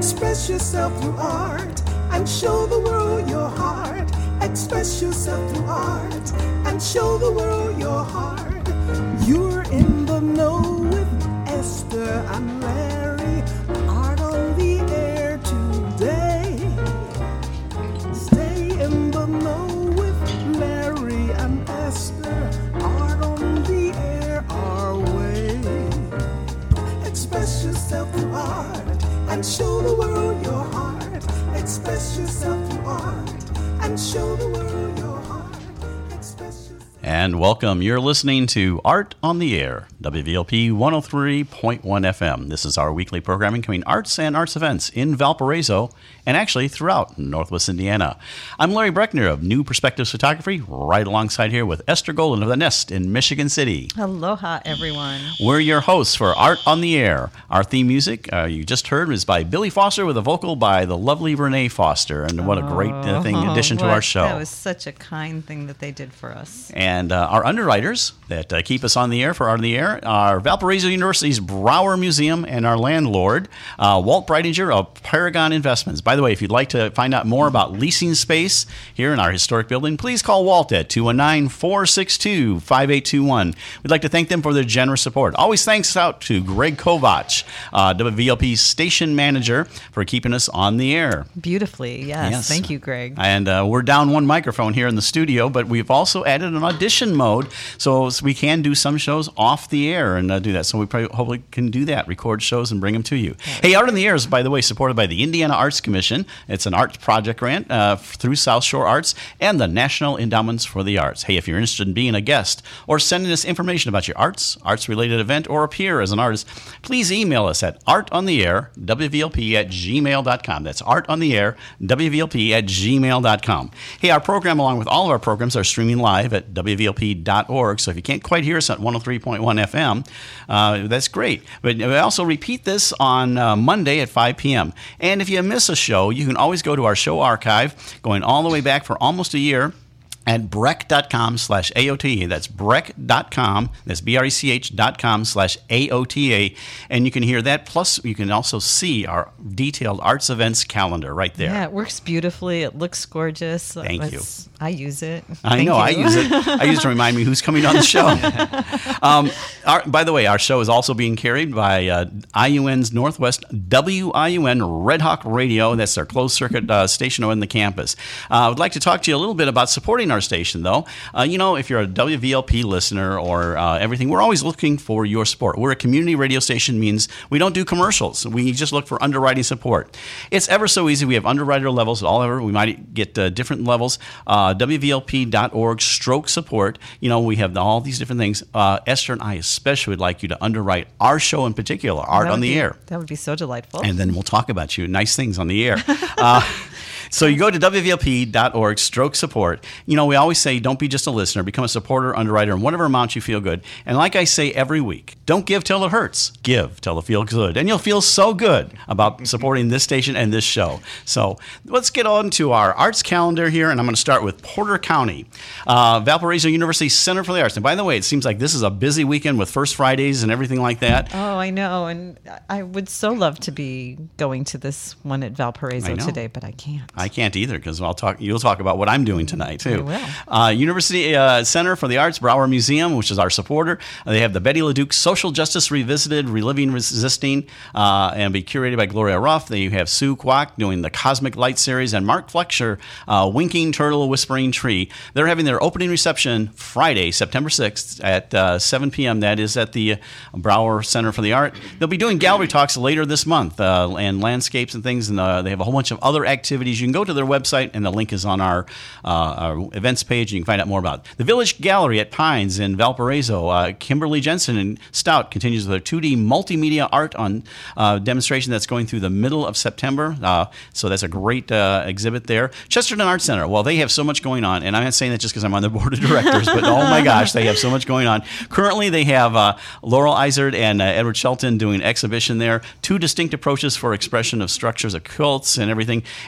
Express yourself through art and show the world your heart. Express yourself through art and show the world your heart. You're in the know with Esther and Larry. Art on the air today. Stay in the know with Larry and Esther. Art on the air our way. Express yourself through art and show the world your heart. Express yourself through art and show the world your heart. Express yourself. And welcome. You're listening to Art on the Air, WVLP 103.1 FM. This is our weekly programming covering arts and arts events in Valparaiso and actually throughout Northwest Indiana. I'm Larry Breckner of New Perspectives Photography, right alongside here with Esther Golden of The Nest in Michigan City. Aloha, everyone. We're your hosts for Art on the Air. Our theme music you just heard was by Billy Foster with a vocal by the lovely Renee Foster. And what a great addition to our show. That was such a kind thing that they did for us. And our underwriters that keep us on the air for Art on the Air are Valparaiso University's Brower Museum and our landlord, Walt Breidinger of Paragon Investments. By the way, if you'd like to find out more about leasing space here in our historic building, please call Walt at 219-462-5821. We'd like to thank them for their generous support. Always thanks out to Greg Kovach, WVLP's station manager, for keeping us on the air. Beautifully, yes. Thank you, Greg. And we're down one microphone here in the studio, but we've also added an audition mode so we can do some shows off the air and do that. So we probably hopefully can do that, record shows and bring them to you. Hey, Art on the Air is, by the way, supported by the Indiana Arts Commission. It's an arts project grant through South Shore Arts and the National Endowments for the Arts. Hey, if you're interested in being a guest or sending us information about your arts-related event, or appear as an artist, please email us at artontheairwvlp@gmail.com. That's artontheairwvlp@gmail.com. Hey, our program, along with all of our programs, are streaming live at wvlp.org. So if you can't quite hear us at 103.1 FM, that's great. But we also repeat this on Monday at 5 p.m. And if you miss a show, you can always go to our show archive, going all the way back for almost a year, at brech.com/AOTA. That's brech.com. That's BRECH.com/AOTA. And you can hear that. Plus, you can also see our detailed arts events calendar right there. Yeah, it works beautifully. It looks gorgeous. Thank you. I use it. I know. I use it. I use it to remind me who's coming on the show. By the way, our show is also being carried by IUN's Northwest WIUN Red Hawk Radio. That's our closed circuit station on the campus. I would like to talk to you a little bit about supporting our station, though. If you're a WVLP listener or everything, we're always looking for your support. We're a community radio station, means we don't do commercials. We just look for underwriting support. It's ever so easy. We have underwriter levels at all over. We might get different levels. WVLP.org/support. We have all these different things. Esther and I especially would like you to underwrite our show in particular, Art on the Air. That would be so delightful. And then we'll talk about you. Nice things on the air. So you go to WVLP.org/support. We always say, don't be just a listener. Become a supporter, underwriter, in whatever amount you feel good. And like I say every week, don't give till it hurts. Give till it feels good. And you'll feel so good about supporting this station and this show. So let's get on to our arts calendar here. And I'm going to start with Porter County. Valparaiso University Center for the Arts. And by the way, it seems like this is a busy weekend with First Fridays and everything like that. Oh, I know. And I would so love to be going to this one at Valparaiso today, but I can't. I can't either, because you'll talk about what I'm doing tonight, too. I will. University Center for the Arts, Brower Museum, which is our supporter. They have the Betty LeDuc Social Justice Revisited, Reliving Resisting, and be curated by Gloria Ruff. They have Sue Kwok doing the Cosmic Light series, and Mark Fletcher, Winking Turtle, Whispering Tree. They're having their opening reception Friday, September 6th at 7 p.m. That is at the Brower Center for the Art. They'll be doing gallery talks later this month and landscapes and things, and they have a whole bunch of other activities. You can go to their website, and the link is on our events page, and you can find out more about it. The Village Gallery at Pines in Valparaiso. Kimberly Jensen and Stout continues with their 2D multimedia art on demonstration that's going through the middle of September. So that's a great exhibit there. Chesterton Art Center. Well, they have so much going on, and I'm not saying that just because I'm on the board of directors, but oh my gosh, they have so much going on. Currently, they have Laurel Izard and Edward Shelton doing exhibition there. 2 distinct approaches for expression of structures of quilts and everything, and that's going to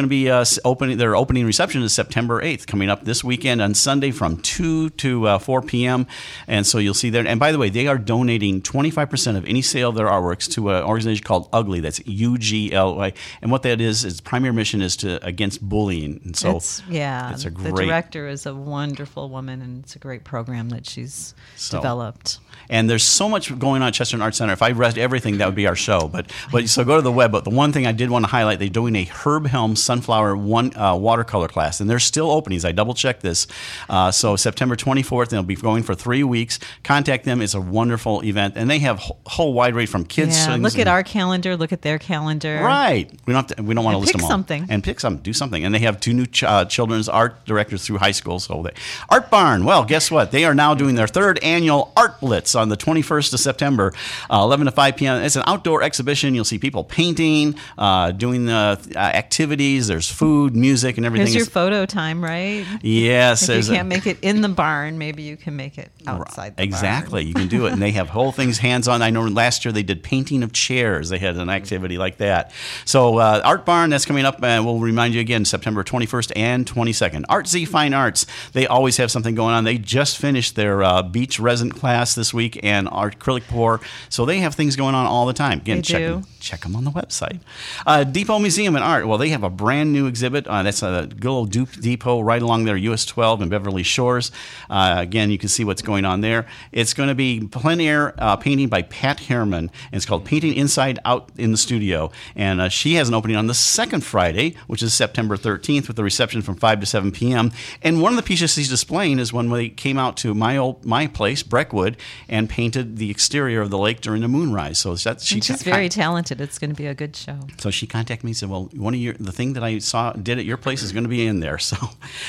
to be opening. Their opening reception is September 8th, coming up this weekend on Sunday from 2 to 4 p.m. And so you'll see there. And by the way, they are donating 25% of any sale of their artworks to an organization called UGLY. That's UGLY. And what that is, its primary mission is against bullying. And so it's a great. The director is a wonderful woman, and it's a great program that she's developed. And there's so much going on at Chesterton Arts Center. If I read everything, that would be our show. But so go to the web. But the one thing I did want to highlight, they're doing a Herb Helm Sunflower watercolor class, and there's still openings. I double-checked this. So September 24th, they'll be going for 3 weeks. Contact them. It's a wonderful event. And they have a whole wide range from kids. Yeah, look at our calendar. Look at their calendar. Right. We don't want to list them all. Pick something. Do something. And they have 2 new children's art directors through high school. So Art Barn, well, guess what? They are now doing their 3rd annual Art Blitz on the 21st of September, 11 to 5 p.m. It's an outdoor exhibition. You'll see people painting, doing the activities. There's food, music, and everything. Here's your photo time, right? Yes. If you can't make it in the barn, maybe you can make it outside the Exactly. barn. You can do it. And they have whole things hands-on. I know last year they did painting of chairs. They had an activity like that. So Art Barn, that's coming up. And we'll remind you again, September 21st and 22nd. Artsy Fine Arts. They always have something going on. They just finished their beach resin class this week and art acrylic pour. So they have things going on all the time. Again, check them on the website. Depot Museum and Art. Well, they have a brand new exhibit. That's a good old depot right along there, US 12 in Beverly Shores. Again, you can see what's going on there. It's going to be plein air painting by Pat Harriman. And it's called Painting Inside Out in the Studio. And she has an opening on the second Friday, which is September 13th, with the reception from 5 to 7 p.m. And one of the pieces she's displaying is when they came out to my place, Breckwood, and painted the exterior of the lake during the moonrise. So she's very talented. It's going to be a good show. So she contacted me and said, well, the thing that I did at your place is going to be in there. So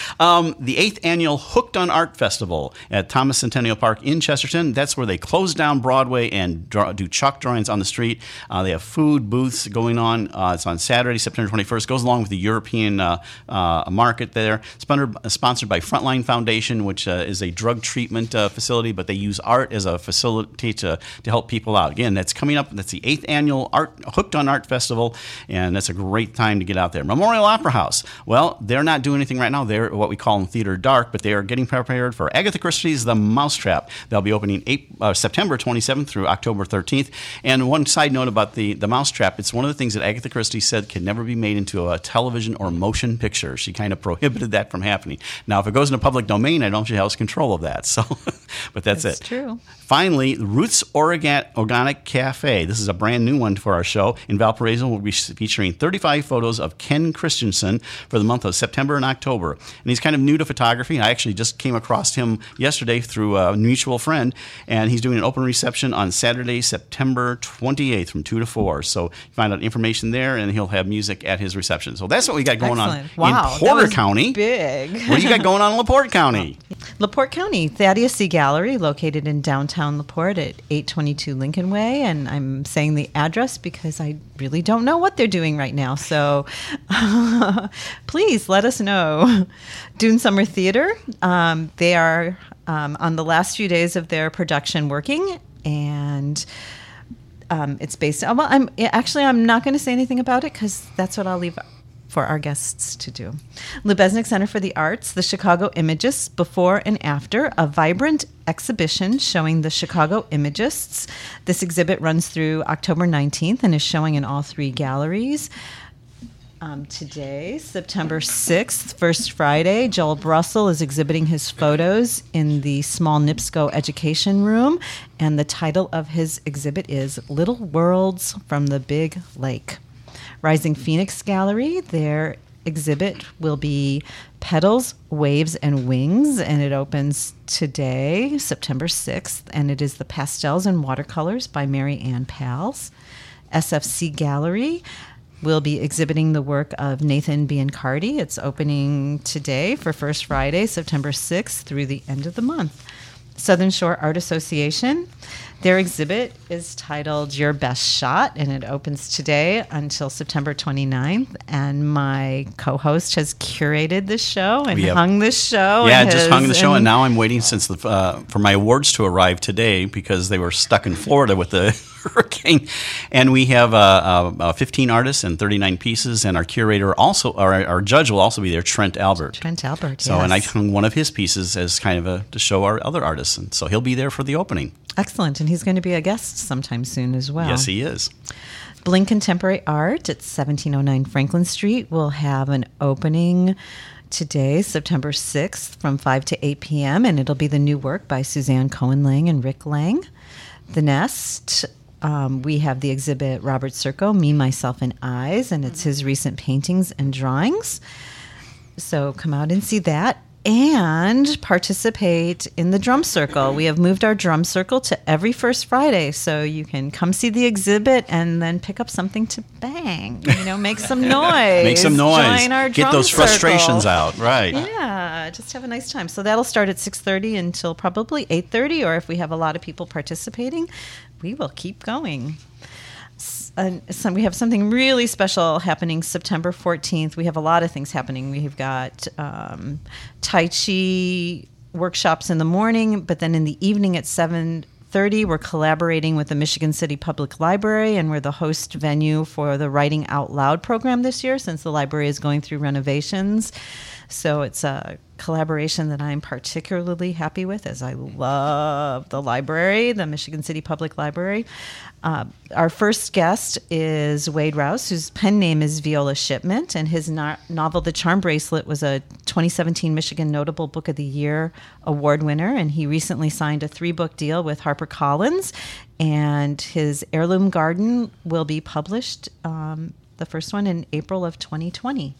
the 8th annual Hooked on Art Festival at Thomas Centennial Park in Chesterton. That's where they close down Broadway and do chalk drawings on the street. They have food booths going on. It's on Saturday, September 21st. Goes along with the European market there. Sponsored by Frontline Foundation, which is a drug treatment facility, but they use art as a facility to help people out. Again, that's coming up. That's the 8th annual Hooked on Art Festival, and that's a great time to get out there. Memorial Opera House. Well, they're not doing anything right now. They're what we call in theater dark, but they are getting prepared for Agatha Christie's The Mousetrap. They'll be opening September 27th through October 13th. And one side note about the Mousetrap, it's one of the things that Agatha Christie said can never be made into a television or motion picture. She kind of prohibited that from happening. Now, if it goes into public domain, I don't know if she has control of that. So, but that's it. That's true. Finally, Roots Organic Cafe. This is a brand new one for our show. In Valparaiso, we'll be featuring 35 photos of Ken Christensen for the month of September and October. And he's kind of new to photography. I actually just came across him yesterday through a mutual friend, and he's doing an open reception on Saturday, September 28th from 2 to 4. So you find out information there, and he'll have music at his reception. So that's what we got going on in Porter County. Big. What do you got going on in LaPorte County? LaPorte County, Thaddeus C. Gallery, located in downtown LaPorte at 822 Lincoln Way. And I'm saying the address because I really don't know what they're doing right now. So please let us know. Dune Summer Theater, they are on the last few days of their production working, and it's based on, I'm not going to say anything about it because that's what I'll leave for our guests to do. Lubeznik Center for the Arts, the Chicago Imagists, Before and After, a vibrant exhibition showing the Chicago Imagists. This exhibit runs through October 19th and is showing in all 3 galleries. Today, September 6th, first Friday, Joel Brussel is exhibiting his photos in the Small NIPSCO Education Room, and the title of his exhibit is Little Worlds from the Big Lake. Rising Phoenix Gallery, their exhibit will be Petals, Waves, and Wings, and it opens today, September 6th, and it is the Pastels and Watercolors by Mary Ann Pals. SFC Gallery will be exhibiting the work of Nathan Biancardi. It's opening today for First Friday, September 6th through the end of the month. Southern Shore Art Association, Their exhibit is titled Your Best Shot, and it opens today until September 29th. And my co-host has curated this show and hung this show. Yeah, just hung the show, and now I'm waiting for my awards to arrive today because they were stuck in Florida with the hurricane. And we have 15 artists and 39 pieces, and our curator also, our judge will also be there, Trent Albert. Trent Albert, So, yes. and I hung one of his pieces as kind of to show our other artists, and so he'll be there for the opening. Excellent, and he's going to be a guest sometime soon as well. Yes, he is. Blink Contemporary Art at 1709 Franklin Street will have an opening today, September 6th, from 5 to 8 p.m., and it'll be the new work by Suzanne Cohen-Lang and Rick Lang. The Nest, we have the exhibit Robert Circo, Me, Myself, and Eyes, and it's his recent paintings and drawings. So come out and see that. And participate in the drum circle. We have moved our drum circle to every first Friday, so you can come see the exhibit and then pick up something to bang. Make some noise. Make some noise. Join our Get drum those frustrations circle. out. Right. Yeah, just have a nice time. So that'll start at 6:30 until probably 8:30, or if we have a lot of people participating, we will keep going. So we have something really special happening September 14th. We have a lot of things happening. We've got Tai Chi workshops in the morning, but then in the evening at 7:30, we're collaborating with the Michigan City Public Library, and we're the host venue for the Writing Out Loud program this year since the library is going through renovations. So it's a collaboration that I'm particularly happy with, as I love the library, the Michigan City Public Library. Our first guest is Wade Rouse, whose pen name is Viola Shipment, and his novel The Charm Bracelet was a 2017 Michigan Notable Book of the Year award winner, and he recently signed a 3-book deal with HarperCollins, and his Heirloom Garden will be published, the first one in April of 2020.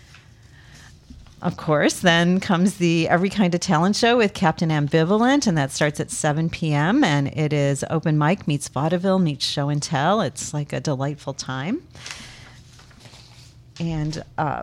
Of course, then comes the Every Kind of Talent Show with Captain Ambivalent, and that starts at 7 p.m., and it is open mic meets vaudeville meets show and tell. It's like a delightful time. And,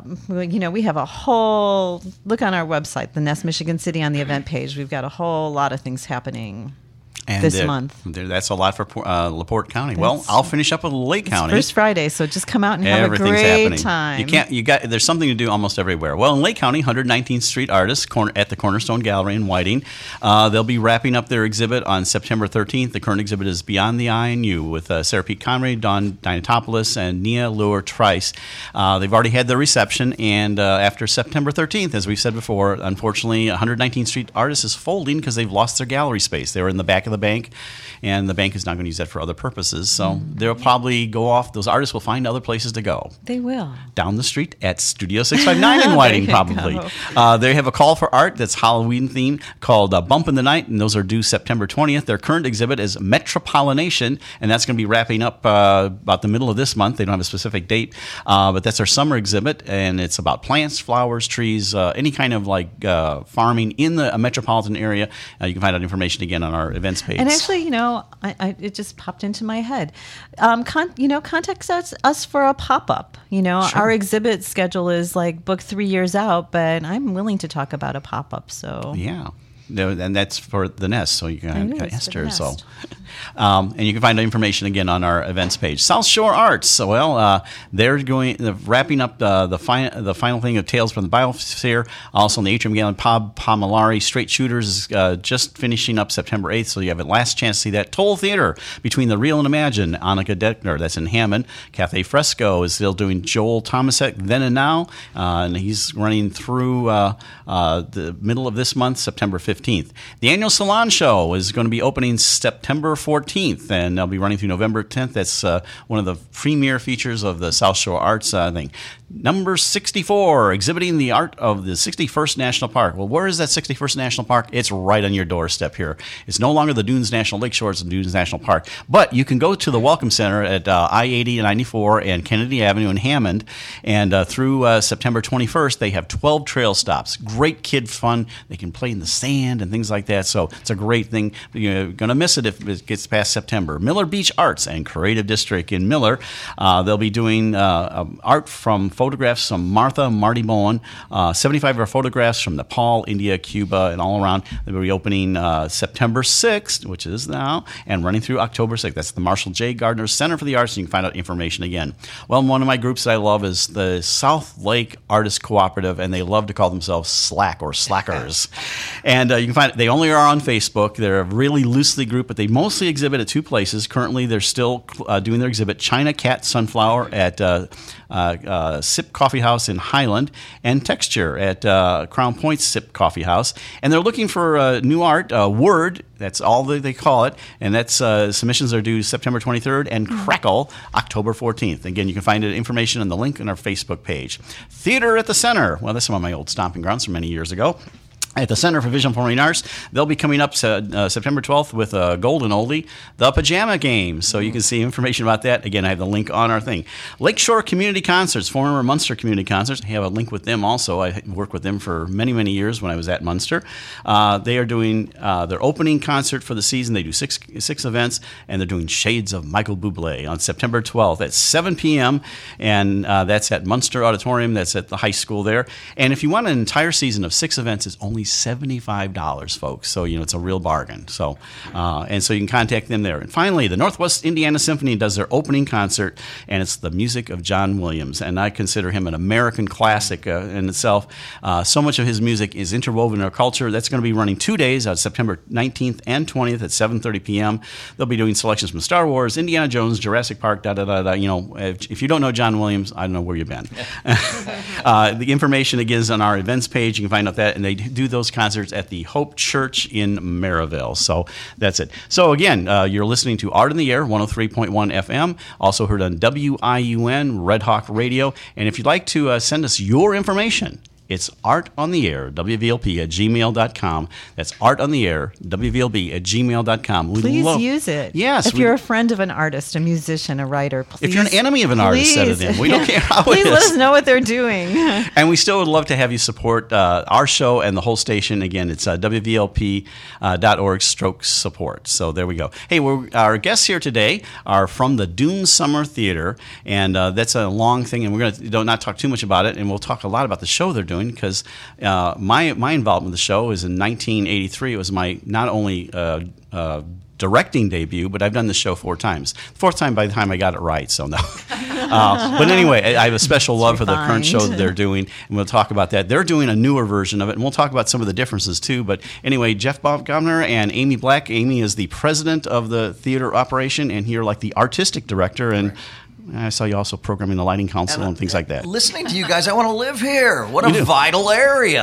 we have a whole, look on our website, the Nest Michigan City on the event page. We've got a whole lot of things happening this month. That's a lot for LaPorte County. Well, I'll finish up with Lake County. First Friday, so just come out and have a great time. There's something to do almost everywhere. Well, in Lake County, 119th Street Artists at the Cornerstone Gallery in Whiting. They'll be wrapping up their exhibit on September 13th. The current exhibit is Beyond the Eye and You with Sarah Pete Conrad, Dawn Dinatopoulos, and Nia Lure Trice. They've already had their reception, and after September 13th, as we've said before, unfortunately, 119th Street Artists is folding because they've lost their gallery space. They were in the back of the bank, and the bank is not going to use that for other purposes. So they'll probably go off. Those artists will find other places to go. They will. Down the street at Studio 659 in Whiting, probably. They have a call for art that's Halloween themed called Bump in the Night, and those are due September 20th. Their current exhibit is Metropollination, and that's going to be wrapping up about the middle of this month. They don't have a specific date, but that's their summer exhibit, and it's about plants, flowers, trees, any kind of farming in the metropolitan area. You can find out information again on our events page. And actually, it just popped into my head. Contact us for a pop-up. Sure. Our exhibit schedule is booked 3 years out, but I'm willing to talk about a pop-up. So yeah. And that's for the Nest, so you can ask her. So, and you can find information again on our events page. South Shore Arts. Well, they're wrapping up the final thing of Tales from the Biosphere. Also, in the Atrium Gallery, Pomolari Straight Shooters is just finishing up September 8th, so you have a last chance to see that. Toll Theater, Between the Real and Imagine, Annika Deckner, that's in Hammond. Cafe Fresco is still doing Joel Tomasek, Then and Now, and he's running through the middle of this month, September 15th. The annual Salon Show is going to be opening September 14th, and they'll be running through November 10th. That's one of the premier features of the South Shore Arts thing. Number 64, exhibiting the art of the 61st National Park. Well, where is that 61st National Park? It's right on your doorstep here. It's no longer the Dunes National Lakeshore, it's the Dunes National Park. But you can go to the Welcome Center at I-80 and 94 and Kennedy Avenue in Hammond, and through September 21st, they have 12 trail stops. Great kid fun. They can play in the sand band and things like that. So it's a great thing. You're going to miss it if it gets past September. Miller Beach Arts and Creative District in Miller. They'll be doing art from photographs from Marty Bowen, 75 of our photographs from Nepal, India, Cuba, and all around. They'll be opening September 6th, which is now, and running through October 6th. That's the Marshall J. Gardner Center for the Arts. You can find out information again. Well, one of my groups that I love is the South Lake Artists Cooperative, and they love to call themselves SLAC or Slackers. And you can find it. They only are on Facebook. They're a really loosely group, but they mostly exhibit at two places. Currently, they're still doing their exhibit, China Cat Sunflower at Sip Coffee House in Highland, and Texture at Crown Point Sip Coffee House. And they're looking for new art, Word, that's all they call it, and that's submissions are due September 23rd, and Crackle, October 14th. Again, you can find information on the link on our Facebook page. Theater at the Center. Well, that's some of my old stomping grounds from many years ago. At the Center for Visual Performing Arts, they'll be coming up September 12th with a golden oldie, The Pajama Game. So you can see information about that. Again, I have the link on our thing. Lakeshore Community Concerts, former Munster Community Concerts. I have a link with them also. I worked with them for many, many years when I was at Munster. They are doing their opening concert for the season. They do six events, and they're doing Shades of Michael Bublé on September 12th at 7 p.m., and that's at Munster Auditorium. That's at the high school there. And if you want an entire season of 6 events, it's only $75, folks. So, it's a real bargain. So, and so you can contact them there. And finally, the Northwest Indiana Symphony does their opening concert, and it's the music of John Williams. And I consider him an American classic in itself. So much of his music is interwoven in our culture. That's going to be running 2 days, September 19th and 20th at 7:30 p.m. They'll be doing selections from Star Wars, Indiana Jones, Jurassic Park, If you don't know John Williams, I don't know where you've been. The information, again, is on our events page. You can find out that, and they do those concerts at the Hope Church in Maryville. So that's it. So again, you're listening to Art in the Air, 103.1 FM, also heard on WIUN, Red Hawk Radio. And if you'd like to send us your information, it's artontheair, WVLP at gmail.com. That's artontheair, WVLP at gmail.com. Please use it. Yes. If you're a friend of an artist, a musician, a writer, please. If you're an enemy of an artist, send it in. We don't care how it is. Please let us know what they're doing. And we still would love to have you support our show and the whole station. Again, it's WVLP.org/support. So there we go. Hey, our guests here today are from the Dune Summer Theater, and that's a long thing, and we're going to not talk too much about it, and we'll talk a lot about the show they're doing, because my involvement with the show is in 1983. It was my not only directing debut, but I've done the show 4 times. 4th time by the time I got it right, so no. But anyway, I have a special love for the current show that they're doing, and we'll talk about that. They're doing a newer version of it, and we'll talk about some of the differences too. But anyway, Jeff Baumgartner and Amy Black. Amy is the president of the theater operation, and you're like the artistic director, and I saw you also programming the Lighting Council and things like that. Listening to you guys, I want to live here. What a vital area.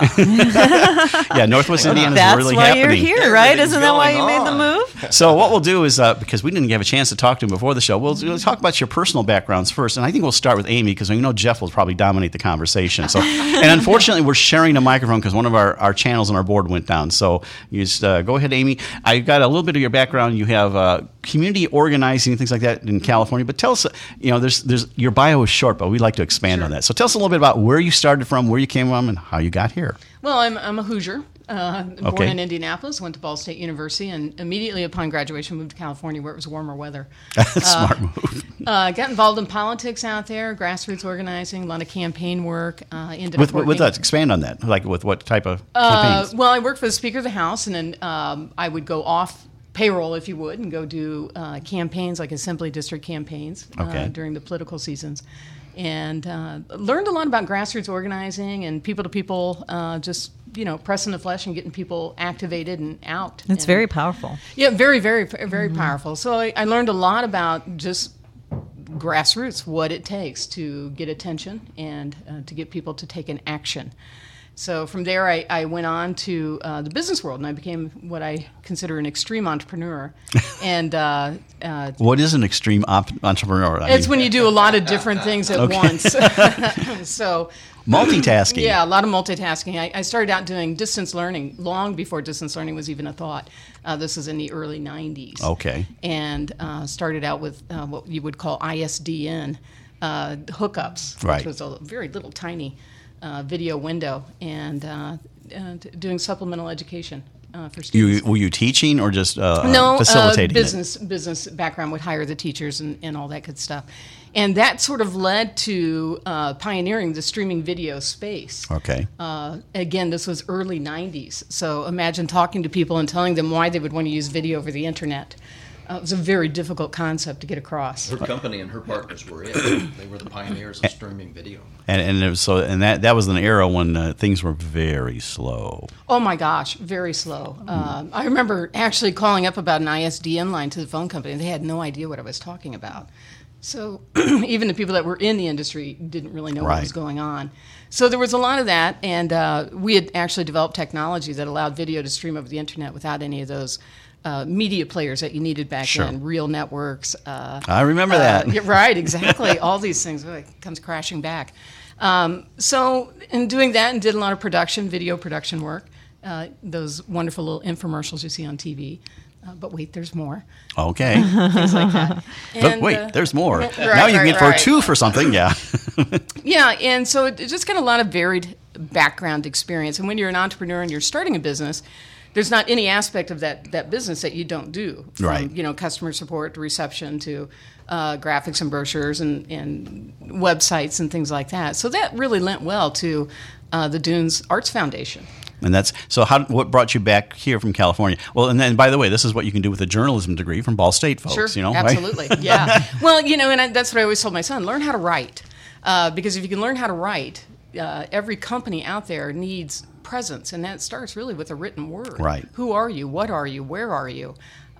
Yeah, Northwest Indiana is really happening. That's why you're here, right? Isn't that why you made the move? So what we'll do is, because we didn't have a chance to talk to him before the show, we'll talk about your personal backgrounds first. And I think we'll start with Amy, because we know Jeff will probably dominate the conversation. So, and unfortunately, we're sharing a microphone because one of our channels on our board went down. So you just go ahead, Amy. I got a little bit of your background. You have community organizing and things like that in California. But tell us, there's your bio is short, but we'd like to expand on that. So tell us a little bit about where you started from, where you came from, and how you got here. Well, I'm a Hoosier. Born in Indianapolis, went to Ball State University, and immediately upon graduation moved to California where it was warmer weather. Smart move. Got involved in politics out there, grassroots organizing, a lot of campaign work. With that, expand on that. Like with what type of campaigns? Well, I worked for the Speaker of the House, and then I would go off payroll, if you would, and go do campaigns like Assembly District campaigns during the political seasons. And learned a lot about grassroots organizing and people-to-people, just pressing the flesh and getting people activated and out. It's very powerful. Yeah, very, very, very powerful. So I learned a lot about just grassroots, what it takes to get attention and to get people to take an action. So from there, I went on to the business world, and I became what I consider an extreme entrepreneur. And what is an extreme entrepreneur? It's when you do a lot of different things at once. So multitasking. Yeah, a lot of multitasking. I started out doing distance learning long before distance learning was even a thought. This is in the early 90s. Okay. And started out with what you would call ISDN hookups, right, which was a very little tiny video window, and doing supplemental education for students. Were you teaching or just No, facilitating it? business background would hire the teachers and all that good stuff. And that sort of led to pioneering the streaming video space. Okay. Again, this was early 90s. So imagine talking to people and telling them why they would want to use video over the internet. It was a very difficult concept to get across. Her company and her partners were it. They were the pioneers of streaming video. And it was that was an era when things were very slow. Oh my gosh, very slow. I remember actually calling up about an ISDN line to the phone company. They had no idea what I was talking about. So even the people that were in the industry didn't really know what was going on. So there was a lot of that, and we had actually developed technology that allowed video to stream over the internet without any of those media players that you needed back then, real networks. I remember that. Yeah, right, exactly. All these things comes crashing back. So in doing that and did a lot of video production work, those wonderful little infomercials you see on TV. But wait, there's more. Okay. Things like that. But wait, there's more. Now you can get for $2 for something, yeah. Yeah, and so it just got a lot of varied background experience. And when you're an entrepreneur and you're starting a business, there's not any aspect of that business that you don't do. From, customer support to reception to graphics and brochures and websites and things like that. So that really lent well to the Dunes Arts Foundation. And that's so. What brought you back here from California? Well, and then by the way, this is what you can do with a journalism degree from Ball State, folks. Sure, right? Absolutely, yeah. Well, and that's what I always told my son: learn how to write, because if you can learn how to write, every company out there needs presence, and that starts really with a written word. Right. Who are you? What are you? Where are you?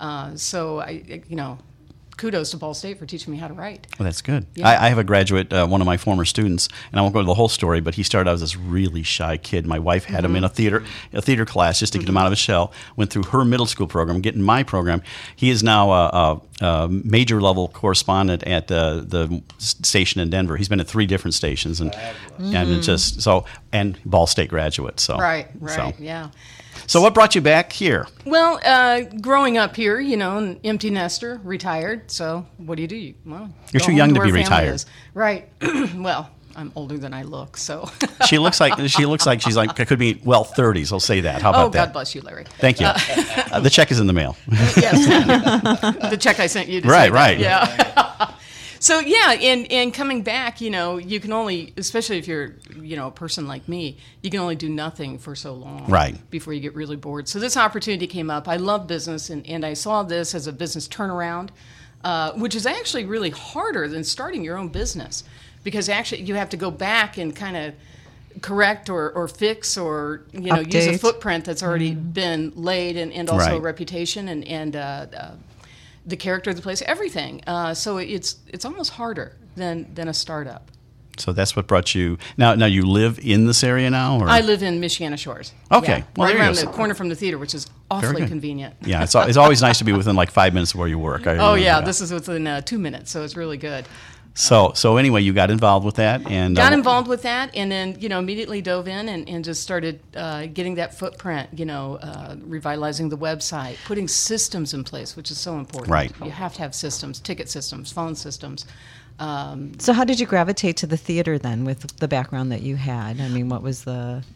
So kudos to Ball State for teaching me how to write. Well, that's good. Yeah. I have a graduate, one of my former students, and I won't go into the whole story, but he started out as this really shy kid. My wife had him in a theater class just to get him out of his shell, went through her middle school program, getting my program. He is now a major level correspondent at the station in Denver. He's been at 3 different stations, and it just and Ball State graduate. So Right, yeah. So what brought you back here? Well, growing up here, an empty nester, retired. So what do? You're too young to be retired. Right. Well, I'm older than I look, so. She looks like she's like could be 30s. I'll say that. How about that? Oh, God bless you, Larry. Thank you. The check is in the mail. Yes, the check I sent you. Right. Yeah. So yeah, and coming back, you can only, especially if you're, a person like me, you can only do nothing for so long, right, before you get really bored. So this opportunity came up. I love business, and I saw this as a business turnaround, which is actually really harder than starting your own business, because actually you have to go back and kind of correct or fix or Update. Use a footprint that's already been laid, and also a reputation and the character of the place, everything. So it's almost harder than a startup. So that's what brought you. Now you live in this area now, or? I live in Michiana Shores. Okay, yeah. well, right there around you the go. corner from the theater, which is awfully convenient. Yeah, it's always nice to be within like 5 minutes of where you work. This is within 2 minutes, so it's really good. So anyway, you got involved with that, and involved with that, and then immediately dove in and just started getting that footprint. Revitalizing the website, putting systems in place, which is so important. Right. You have to have systems, ticket systems, phone systems. So how did you gravitate to the theater then, with the background that you had? I mean, what was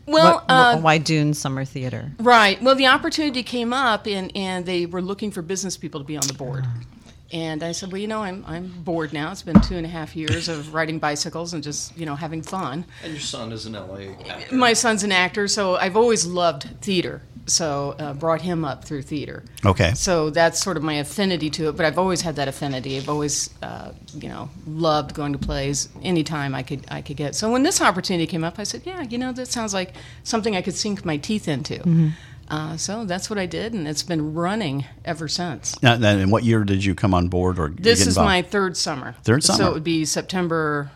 why Dunes Summer Theater? Right. Well, the opportunity came up, and they were looking for business people to be on the board. And I said, well, I'm bored now. It's been 2.5 years of riding bicycles and just, having fun. And your son is an LA actor. My son's an actor, so I've always loved theater. So brought him up through theater. Okay. So that's sort of my affinity to it. But I've always had that affinity. I've always, loved going to plays anytime I could get. So when this opportunity came up, I said, yeah, that sounds like something I could sink my teeth into. Mm-hmm. So that's what I did, and it's been running ever since. Now, and what year did you come on board? Or this is my third summer. Third summer. So it would be September.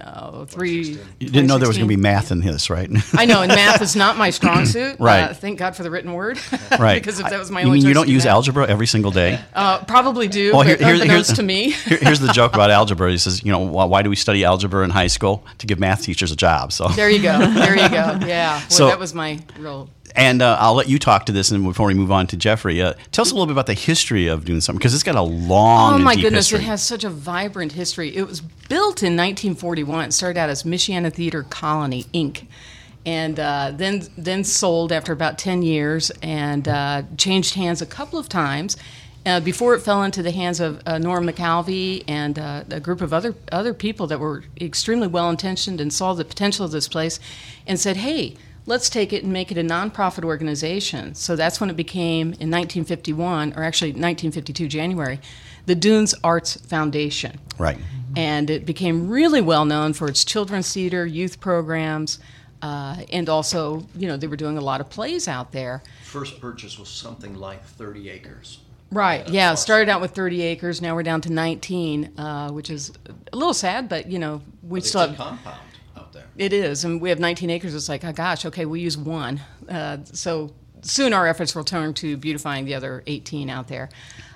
You didn't know there was going to be math in this, right? I know, and math is not my strong suit. Right. Thank God for the written word. Right. Because if that was my you only mean choice you don't to do use that. algebra every single day? Probably do, Well, but unbeknownst to me. Here's the joke about algebra. He says, why do we study algebra in high school? To give math teachers a job. So There you go. Yeah. Well, So- that was my real... And I'll let you talk to this, and before we move on to Jeffrey, tell us a little bit about the history of Dunes Summer, because it's got a long and deep history. It has such a vibrant history. It was built in 1941. It started out as Michiana Theater Colony, Inc., and then sold after about 10 years, and changed hands a couple of times. Before it fell into the hands of Norm McAlvey and a group of other people that were extremely well-intentioned and saw the potential of this place and said, hey, let's take it and make it a nonprofit organization. So that's when it became, in 1951, or actually 1952, January, the Dunes Arts Foundation. Right. And it became really well-known for its children's theater, youth programs, and also, they were doing a lot of plays out there. First purchase was something like 30 acres. Right, yeah. Started out with 30 acres. Now we're down to 19, which is a little sad, but, we still have... It's a compound out there. It is, and we have 19 acres. It's like, oh, gosh, okay, we'll use one. So soon our efforts will turn to beautifying the other 18 out there.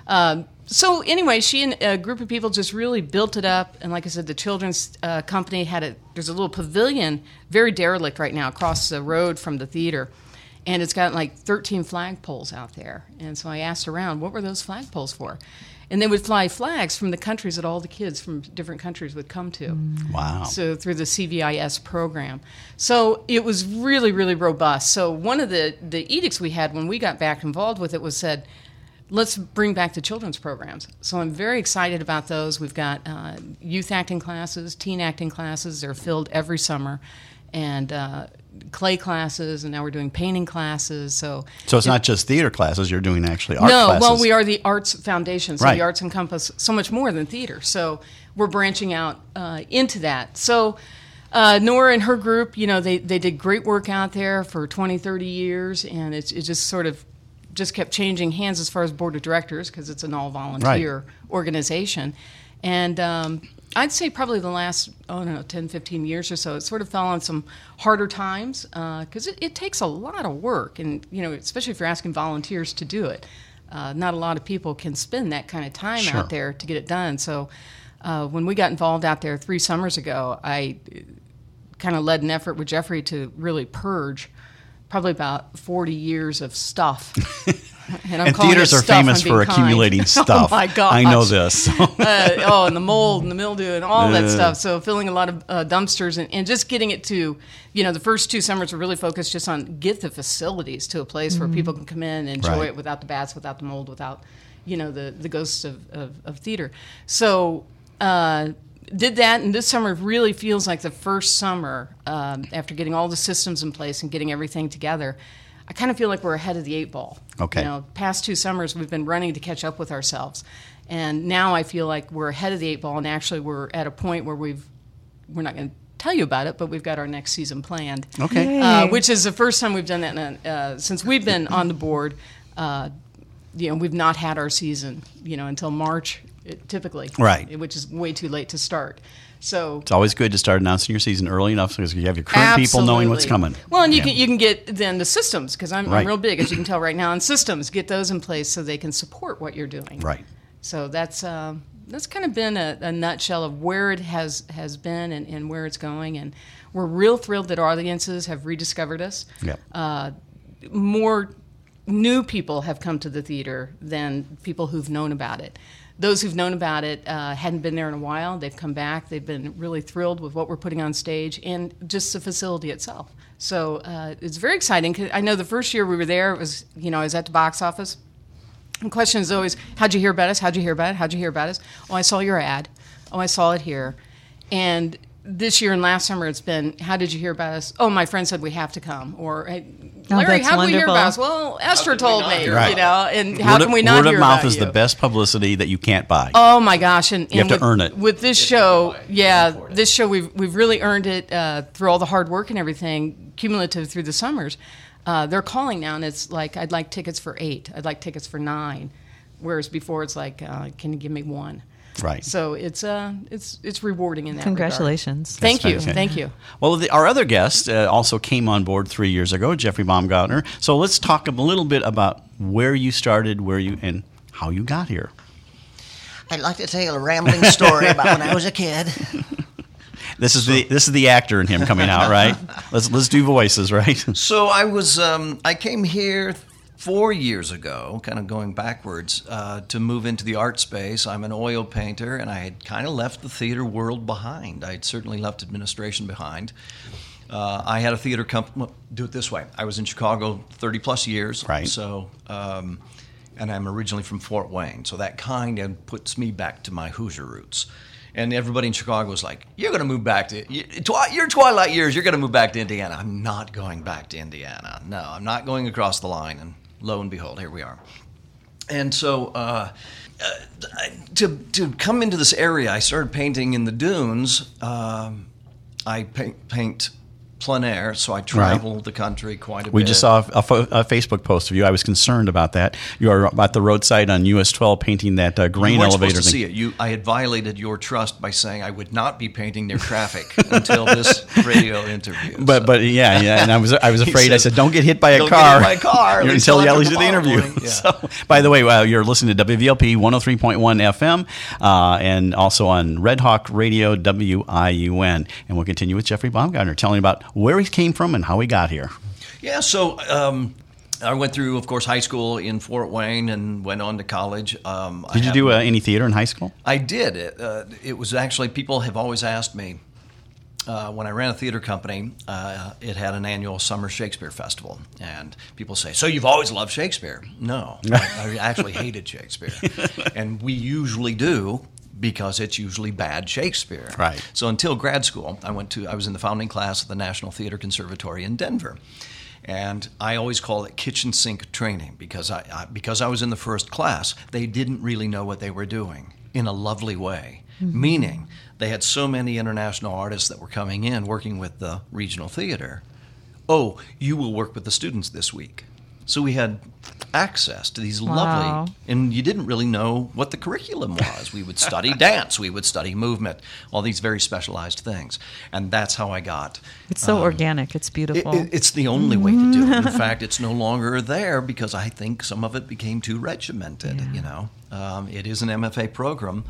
So anyway, she and a group of people just really built it up. And like I said, the children's company there's a little pavilion, very derelict right now, across the road from the theater. And it's got like 13 flagpoles out there. And so I asked around, what were those flagpoles for? And they would fly flags from the countries that all the kids from different countries would come to. Wow. So through the CVIS program. So it was really, really robust. So one of the edicts we had when we got back involved with it was said, let's bring back the children's programs. So I'm very excited about those. We've got youth acting classes, teen acting classes. They're filled every summer. And clay classes, and now we're doing painting classes. So it's not just theater classes, you're doing actually art classes. No, well, we are the Arts Foundation, so right. The arts encompass so much more than theater. So we're branching out into that. So Nora and her group, they did great work out there for 20, 30 years, and it just sort of just kept changing hands as far as board of directors, because it's an all-volunteer organization. And I'd say probably the last, 10, 15 years or so, it sort of fell on some harder times, because it takes a lot of work, and, especially if you're asking volunteers to do it. Not a lot of people can spend that kind of time out there to get it done. So when we got involved out there 3 summers ago, I kind of led an effort with Jeffrey to really purge probably about 40 years of stuff. And theaters are famous for accumulating stuff. Oh my gosh. I know this. And the mold and the mildew and all that stuff. So filling a lot of dumpsters and just getting it to, the first 2 summers were really focused just on get the facilities to a place where people can come in and enjoy it without the bats, without the mold, without, the ghosts of theater. So did that, and this summer really feels like the first summer after getting all the systems in place and getting everything together. I kind of feel like we're ahead of the 8 ball. Okay. Past 2 summers we've been running to catch up with ourselves, and now I feel like we're ahead of the 8 ball, and actually we're at a point where we're not going to tell you about it, but we've got our next season planned. Okay. Which is the first time we've done that since we've been on the board. We've not had our season, until March, typically. Right. Which is way too late to start. So it's always good to start announcing your season early enough because you have your current people knowing what's coming. Well, and you can get then the systems, because I'm real big, as you can tell right now, on systems. Get those in place so they can support what you're doing. Right. So that's kind of been a nutshell of where it has been and where it's going, and we're real thrilled that our audiences have rediscovered us. Yep. More new people have come to the theater than people who've known about it. Those who've known about it hadn't been there in a while. They've come back. They've been really thrilled with what we're putting on stage and just the facility itself. So it's very exciting. 'Cause I know the first year we were there, it was, I was at the box office. The question is always, how'd you hear about us? How'd you hear about it? How'd you hear about us? Oh, I saw your ad. Oh, I saw it here. And this year and last summer it's been, how did you hear about us? Oh, my friend said we have to come. Or, hey, Larry, how did we hear about us? Well, Esther told me, right. And how can we not hear about you? Word of mouth is the best publicity that you can't buy. Oh my gosh. And you have to earn it. With this show, this show, we've really earned it through all the hard work and everything, cumulative through the summers. They're calling now, and it's like, I'd like tickets for 8. I'd like tickets for 9. Whereas before it's like, can you give me 1? Right. So it's rewarding in that Congratulations. regard. Thank you. Well, our other guest also came on board 3 years ago, Jeffrey Baumgartner. So let's talk a little bit about where you started, and how you got here. I'd like to tell a rambling story about when I was a kid. This is the actor in him coming out, right? Let's do voices, right? So I came here 4 years ago, kind of going backwards, to move into the art space. I'm an oil painter, and I had kind of left the theater world behind. I had certainly left administration behind. I had a theater company. Well, do it this way. I was in Chicago 30 plus years. Right. So, and I'm originally from Fort Wayne. So that kind of puts me back to my Hoosier roots. And everybody in Chicago was like, you're going to move back to your twilight years. You're going to move back to Indiana. I'm not going back to Indiana. No, I'm not going across the line. And lo and behold, here we are. And so to come into this area, I started painting in the dunes. I paint plein air, so I travel the country quite a bit. We just saw a Facebook post of you. I was concerned about that. You are at the roadside on US 12 painting that grain you weren't elevator supposed to thing. see it. I had violated your trust by saying I would not be painting near traffic until this radio interview. But yeah, and I was afraid. said, I said, "Don't get hit by a "Don't car." get hit by a car until until you after do the interview. tomorrow morning. Yeah. So, by the way, you're listening to WVLP 103.1 FM and also on Red Hawk Radio WIUN, and we'll continue with Jeffrey Baumgartner telling about where he came from and how he got here. Yeah, so I went through, of course, high school in Fort Wayne and went on to college. Did you do any theater in high school? I did. It was actually, people have always asked me, when I ran a theater company, it had an annual summer Shakespeare festival. And people say, so you've always loved Shakespeare? No, I actually hated Shakespeare. And we usually do, because it's usually bad Shakespeare. Right. So until grad school, I was in the founding class of the National Theater Conservatory in Denver. And I always call it kitchen sink training because I was in the first class, they didn't really know what they were doing in a lovely way. Mm-hmm. Meaning they had so many international artists that were coming in working with the regional theater. Oh, you will work with the students this week. So we had access to these lovely, and you didn't really know what the curriculum was. We would study dance, we would study movement, all these very specialized things. And that's how I got. It's so organic, it's beautiful. It's the only way to do it. In fact, it's no longer there because I think some of it became too regimented, It is an MFA program.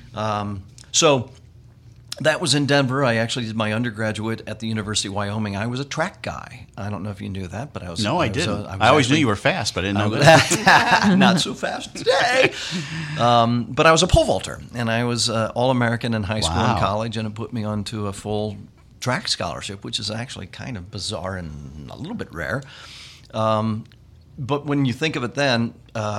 So that was in Denver. I actually did my undergraduate at the University of Wyoming. I was a track guy. I don't know if you knew that, but I was. No, I didn't. I always knew you were fast, but I didn't know that. Not so fast today. But I was a pole vaulter, and I was All-American in high school and college, and it put me onto a full track scholarship, which is actually kind of bizarre and a little bit rare. But when you think of it then,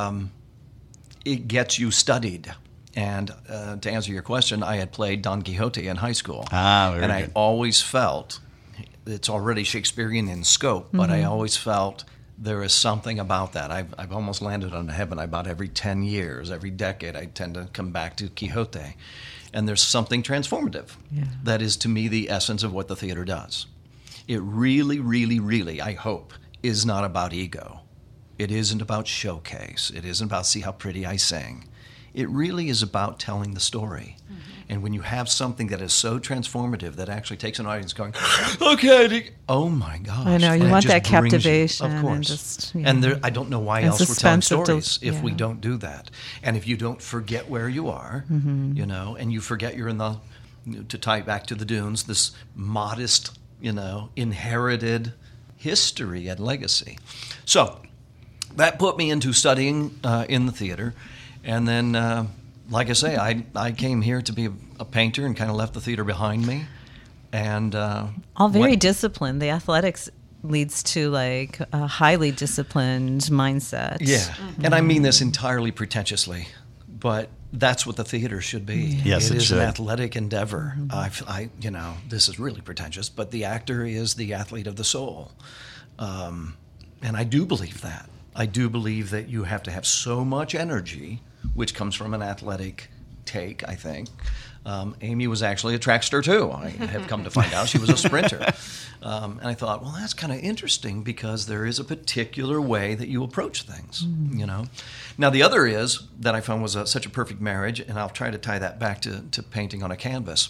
it gets you studied. And to answer your question, I had played Don Quixote in high school. Very and good. I always felt, it's already Shakespearean in scope, but I always felt there is something about that. I've almost landed on heaven about every 10 years, every decade. I tend to come back to Quixote. And there's something transformative that is, to me, the essence of what the theater does. It really, really, really, I hope, is not about ego. It isn't about showcase. It isn't about see how pretty I sing. It really is about telling the story. Mm-hmm. And when you have something that is so transformative that actually takes an audience going, okay, oh my gosh. I know, you want that brings captivation. Of course. And just, and there, I don't know why else we're telling stories if we yeah. don't do that. And if you don't forget where you are, and you forget you're in the, to tie it back to the dunes, this modest, inherited history and legacy. So that put me into studying in the theater. And then, like I say, I came here to be a painter and kind of left the theater behind me. And all very disciplined. The athletics leads to like a highly disciplined mindset. Yeah, and I mean this entirely pretentiously, but that's what the theater should be. Yes, it is should. An athletic endeavor. This is really pretentious, but the actor is the athlete of the soul, and I do believe that. I do believe that you have to have so much energy, which comes from an athletic take, I think. Amy was actually a trackster, too. I have come to find out she was a sprinter. And I thought, well, that's kind of interesting because there is a particular way that you approach things, Now, the other is that I found was such a perfect marriage, and I'll try to tie that back to painting on a canvas.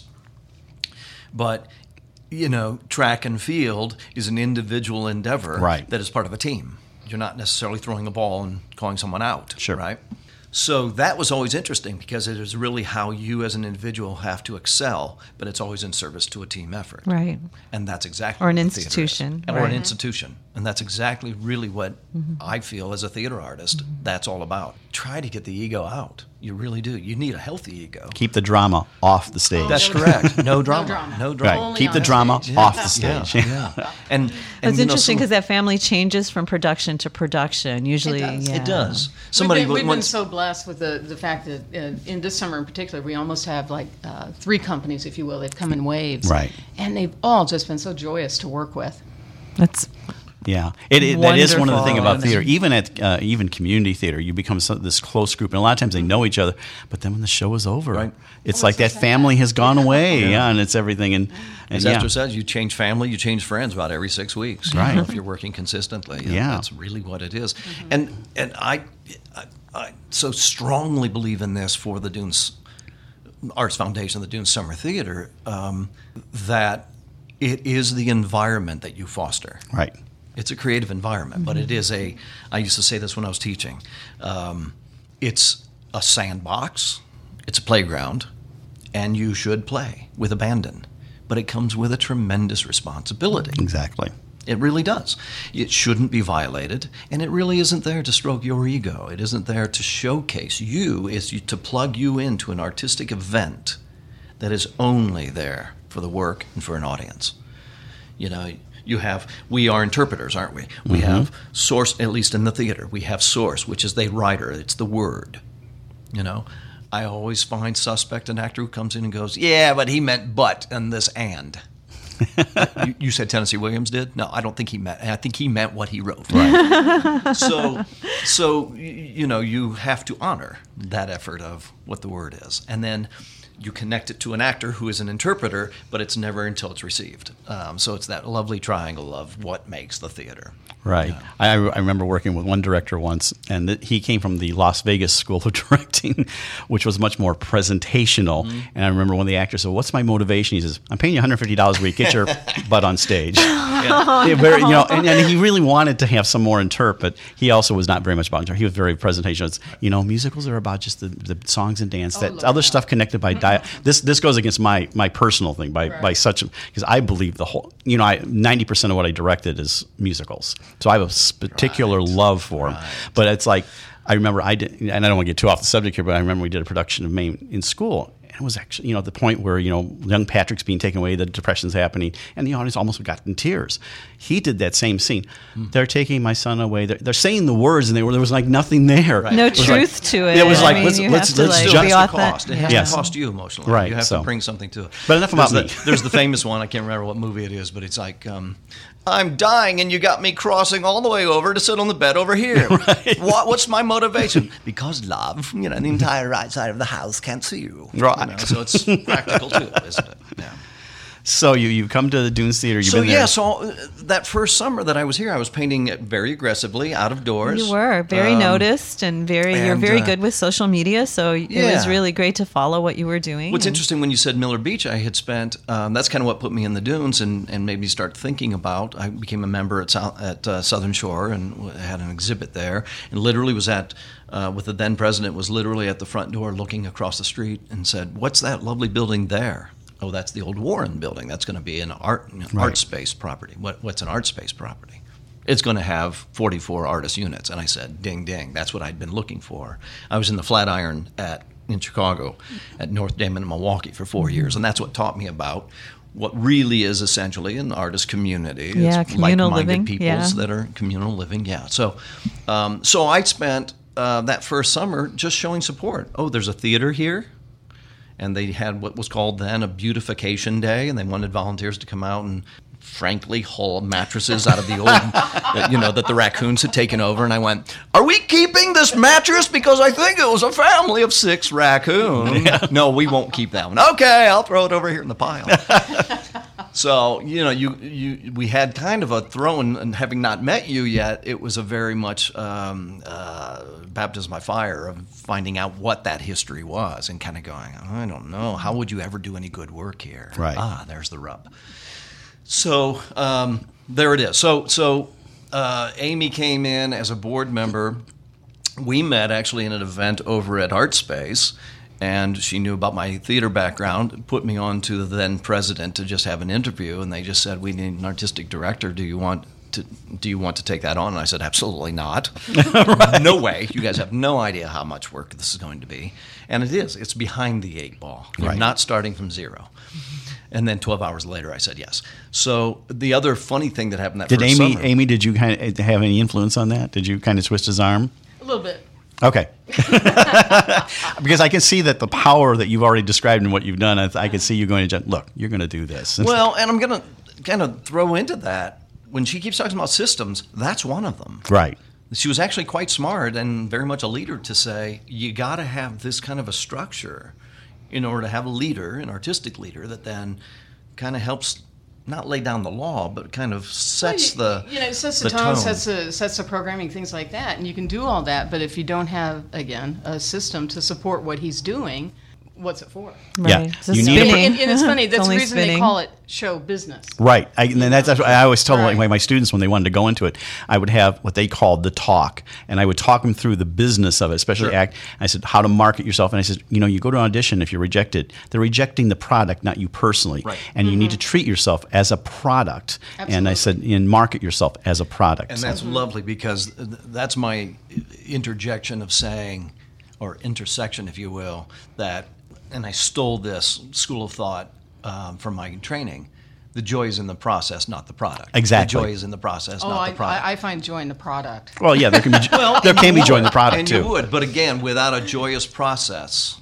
But, track and field is an individual endeavor Right. that is part of a team. You're not necessarily throwing a ball and calling someone out, Sure. right? So that was always interesting because it is really how you as an individual have to excel, but it's always in service to a team effort. Right. And that's exactly Or an what the theater is. institution, Or an right. institution. And that's exactly really what I feel as a theater artist that's all about. Try to get the ego out. You really do. You need a healthy ego. Keep the drama off the stage. That's correct. No drama. drama. No drama. Right. Only Keep on the the drama stage. off the stage. Yeah. And It's you know, interesting some- because that family changes from production to production. Usually, does. yeah. it does. We've been once- so blessed with the fact that in this summer in particular, we almost have like 3 companies, if you will, that come in waves. Right. And they've all just been so joyous to work with. That's Yeah, that is one of the things about Wonderful. theater. Even at even community theater, you become this close group, and a lot of times they know each other. But then when the show is over, Right. it's like that family has gone away, and it's everything. And As Esther says, you change family, you change friends about every 6 weeks. Right. If you're working consistently. Yeah. That's really what it is. And I so strongly believe in this for the Dunes Arts Foundation, the Dunes Summer Theater, that it is the environment that you foster. right, It's a creative environment, but it is I used to say this when I was teaching, it's a sandbox, it's a playground, and you should play with abandon. But it comes with a tremendous responsibility. exactly. It really does. It shouldn't be violated, and it really isn't there to stroke your ego. It isn't there to showcase you, it's to plug you into an artistic event that is only there for the work and for an audience. You know, we are interpreters, aren't we? We have source, at least in the theater, we have source, which is the writer, it's the word. You know, I always find suspect an actor who comes in and goes, yeah, but he meant but and this and. You said Tennessee Williams did? No, I don't think he meant. I think he meant what he wrote. Right. so you know, you have to honor that effort of what the word is, and then you connect it to an actor who is an interpreter, but it's never until it's received. So it's that lovely triangle of what makes the theater. Right. Yeah. I remember working with one director once, and he came from the Las Vegas School of Directing, which was much more presentational. And I remember one of the actors said, "What's my motivation?" He says, "I'm paying you $150 a week. Get your butt on stage." Yeah, very, you know, and he really wanted to have some more but he also was not very much about interpret. He was very presentational. It's, you know, musicals are about just the songs and dance. That Lord, other no. stuff connected by dialogue. This goes against my personal thing by such, because I believe the whole, you know, 90% of what I directed is musicals. So I have a particular love for them. But it's like, I remember I did, and I don't want to get too off the subject here, but I remember we did a production of Maine in school. And it was actually, you know, at the point where, you know, young Patrick's being taken away, the depression's happening, and the audience almost got in tears. He did that same scene. They're taking my son away. They're saying the words, and there was like nothing there. no It was truth like, to it. It was like, I mean, you let's have to, just like, It be has to authentic. cost. It has Yes. to cost you emotionally. Right, You have so. to bring something to it. But enough about me. There's the famous one. I can't remember what movie it is, but it's like, I'm dying and you got me crossing all the way over to sit on the bed over here. What's my motivation? Because love. You know, the entire right side of the house can't see you. Right. You know, so it's practical too, isn't it? Yeah. So you come to the Dunes Theater. You've So been there. yeah, so that first summer that I was here, I was painting very aggressively out of doors. You were very noticed and you're and, very good with social media. So it was yeah. really great to follow what you were doing. What's and- interesting when you said Miller Beach, I had spent. That's kind of what put me in the dunes and made me start thinking about. I became a member at Southern Shore and had an exhibit there, and literally was at with the then president was literally at the front door looking across the street and said, "What's that lovely building there?" Oh, that's the old Warren building. That's going to be an art space property. What's an art space property? It's going to have 44 artist units. And I said, ding, ding. That's what I'd been looking for. I was in the Flatiron in Chicago at North Dam in Milwaukee for 4 years, and that's what taught me about what really is essentially an artist community. Yeah, It's communal like-minded living, peoples yeah. that are communal living. Yeah. So I spent that first summer just showing support. Oh, there's a theater here. And they had what was called then a beautification day, and they wanted volunteers to come out and frankly haul mattresses out of the old, that the raccoons had taken over. And I went, "Are we keeping this mattress? Because I think it was a family of 6 raccoons." No, we won't keep that one. Okay, I'll throw it over here in the pile. So, we had kind of a throw-in, and having not met you yet, it was a very much baptism by fire of finding out what that history was and kind of going, I don't know, how would you ever do any good work here? Right. There's the rub. So there it is. So Amy came in as a board member we met actually in an event over at ArtSpace, and she knew about my theater background, put me on to the then president to just have an interview, and they just said, we need an artistic director. Do you want to take that on? And I said, absolutely not. Right. No way. You guys have no idea how much work this is going to be. And it is. It's behind the 8 ball. You're right. not starting from zero. And then 12 hours later, I said yes. So the other funny thing that happened that first summer. Amy, did you kind of have any influence on that? Did you kind of twist his arm? A little bit. Okay. Because I can see that the power that you've already described and what you've done, I can see you going to, look, you're going to do this. Well, and I'm going to kind of throw into that, when she keeps talking about systems, that's one of them. Right. She was actually quite smart and very much a leader to say, you got to have this kind of a structure in order to have a leader, an artistic leader, that then kind of helps not lay down the law, but kind of sets the sets the tone, sets the programming, things like that. And you can do all that, but if you don't have, again, a system to support what he's doing, what's it for? Right. Yeah. It's You need And it's funny, that's the only reason they spinning. call it show business. Right. And that's what I always tell Right. my students when they wanted to go into it. I would have what they called the talk, and I would talk them through the business of it, especially Sure. act. I said, how to market yourself. And I said, you go to an audition, if you're rejected, they're rejecting the product, not you personally. Right. And you need to treat yourself as a product. And I said, and market yourself as a product. And that's lovely, because that's my interjection of saying, or intersection, if you will, that, and I stole this school of thought from my training, the joy is in the process, not the product. Exactly. The joy is in the process, not the product. I find joy in the product. Well, yeah, there can be joy in the product, and too. you would, but again, without a joyous process,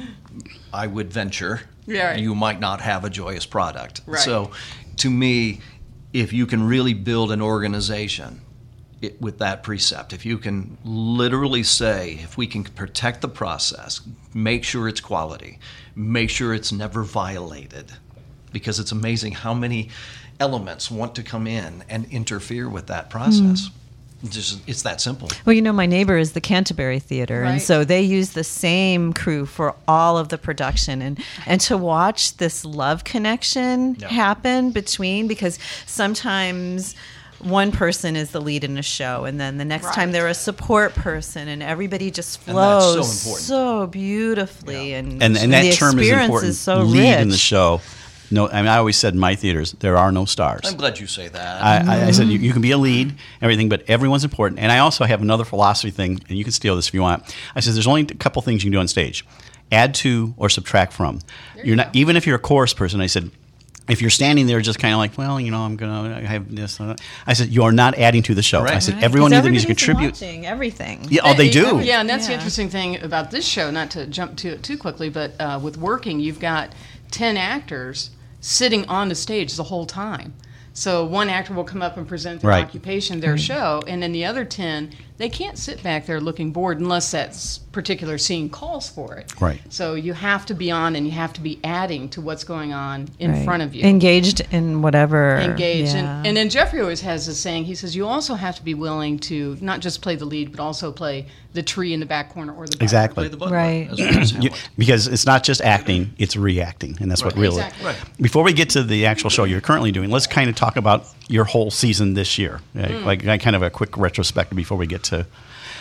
I would venture Yeah, right. you might not have a joyous product. Right. So, to me, if you can really build an organization with that precept, if you can literally say, if we can protect the process, make sure it's quality, make sure it's never violated, because it's amazing how many elements want to come in and interfere with that process. It's that simple. Well, my neighbor is the Canterbury Theater, and Right. so they use the same crew for all of the production. And to watch this love connection happen between, because sometimes one person is the lead in a show, and then the next time they're a support person, and everybody just flows And that's so important. so beautifully. And And the that term is experience important. is so lead in the rich. show. No, I mean, I always said in my theaters, there are no stars. I'm glad you say that. I said you can be a lead, everything, but everyone's important. And I also have another philosophy thing, and you can steal this if you want. I said there's only a couple things you can do on stage: add to or subtract from. You're not, even if you're a chorus person. I said, if you're standing there just kind of like, well, I'm gonna have this. I said you are not adding to the show. Correct. I said Right, everyone 'cause either needs to everybody's contribute. watching everything. Yeah, oh, they do. Yeah, and that's the Yeah. interesting thing about this show, not to jump to it too quickly, but with working, you've got 10 actors sitting on the stage the whole time. So one actor will come up and present their Right. occupation, their show, and then the other 10, they can't sit back there looking bored unless that particular scene calls for it. Right. So you have to be on and you have to be adding to what's going on in Right. front of you. Engaged in whatever. Engaged. Yeah. And then Jeffrey always has this saying, he says, you also have to be willing to not just play the lead, but also play the tree in the back corner or the back Exactly. Play the butler Right. as well as Hamlet. Because it's not just acting, it's reacting, and that's what really. Exactly. Right. Before we get to the actual show you're currently doing, let's kind of talk about your whole season this year, like kind of a quick retrospective before we get to.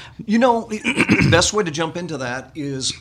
The best way to jump into that is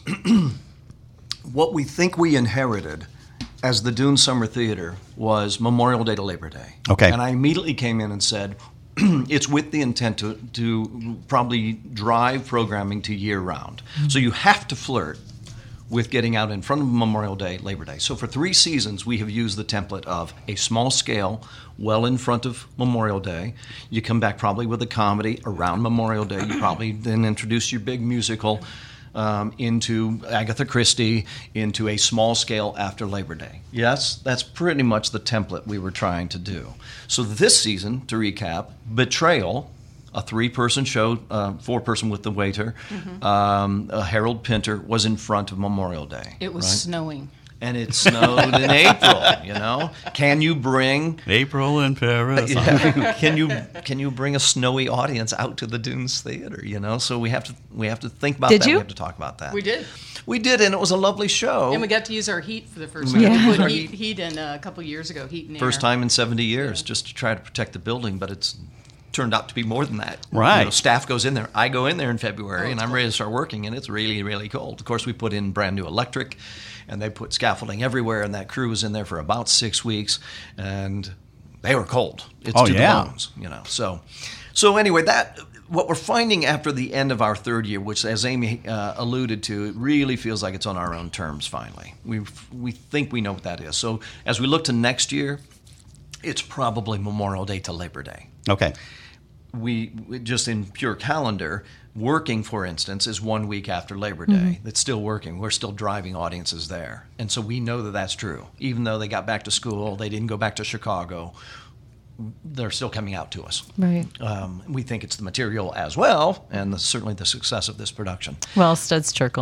what we think we inherited as the Dune Summer Theater was Memorial Day to Labor Day. Okay. And I immediately came in and said, it's with the intent to probably drive programming to year round. So you have to flirt with getting out in front of Memorial Day, Labor Day. So for 3 seasons, we have used the template of a small scale, well in front of Memorial Day. You come back probably with a comedy around Memorial Day. You probably then introduce your big musical into Agatha Christie, into a small scale after Labor Day. Yes, that's pretty much the template we were trying to do. So this season, to recap, Betrayal, a 3-person show, 4-person with the waiter, Harold Pinter was in front of Memorial Day. It was right? snowing. And it snowed in April, Can you bring April in Paris. can you bring a snowy audience out to the Dunes Theater, So we have to think about Did that. you? We have to talk about that. We did. We did, and it was a lovely show. And we got to use our heat for the first We time. got to We use put our heat in a couple years ago, heat and air. First time in 70 years, just to try to protect the building, but it's turned out to be more than that. Right. You know, staff goes in there. I go in there in February, and I'm ready to start working, and it's really, really cold. Of course, we put in brand new electric, and they put scaffolding everywhere, and that crew was in there for about 6 weeks, and they were cold. It's to the bones, you know. So anyway, what we're finding after the end of our third year, which, as Amy alluded to, it really feels like it's on our own terms finally. We think we know what that is. So as we look to next year, it's probably Memorial Day to Labor Day. Okay. We just in pure calendar, working, for instance, is 1 week after Labor Day. It's still working. We're still driving audiences there. And so we know that that's true. Even though they got back to school, they didn't go back to Chicago, they're still coming out to us. Right. We think it's the material as well, and certainly the success of this production. Well, Studs Terkel,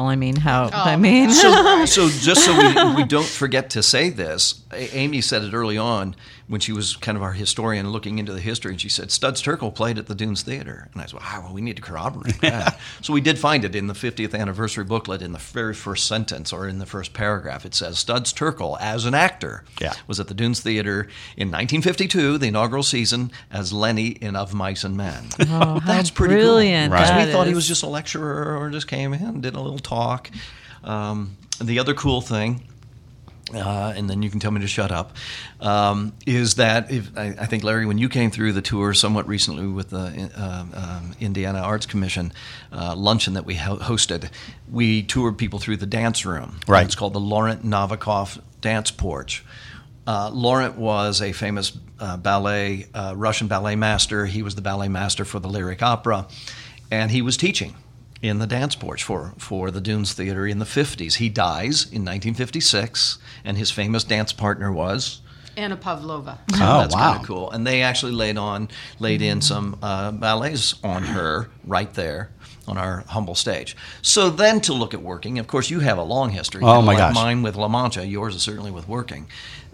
So just so we don't forget to say this, Amy said it early on when she was kind of our historian looking into the history, and she said, Studs Terkel played at the Dunes Theater. And I said, well, we need to corroborate that. So we did find it in the 50th anniversary booklet in the very first sentence, or in the first paragraph. It says, Studs Terkel, as an actor, was at the Dunes Theater in 1952, the inaugural season, as Lenny in Of Mice and Men. Oh, That's pretty brilliant. cool. Because That we thought he is. was just a lecturer or just came in, did a little talk. The other cool thing, and then you can tell me to shut up, is that I think, Larry, when you came through the tour somewhat recently with the Indiana Arts Commission luncheon that we hosted, we toured people through the dance room. Right. It's called the Laurent Novikov Dance Porch. Laurent was a famous Russian ballet master. He was the ballet master for the Lyric Opera, and he was teaching in the dance porch for the Dunes Theater in the 50s. He dies in 1956, and his famous dance partner was Anna Pavlova. Oh, that's wow. kind of cool. And they actually laid in some ballets on her right there on our humble stage. So then to look at working, of course, you have a long history. Oh, my like gosh. Mine with La Mancha, yours is certainly with working.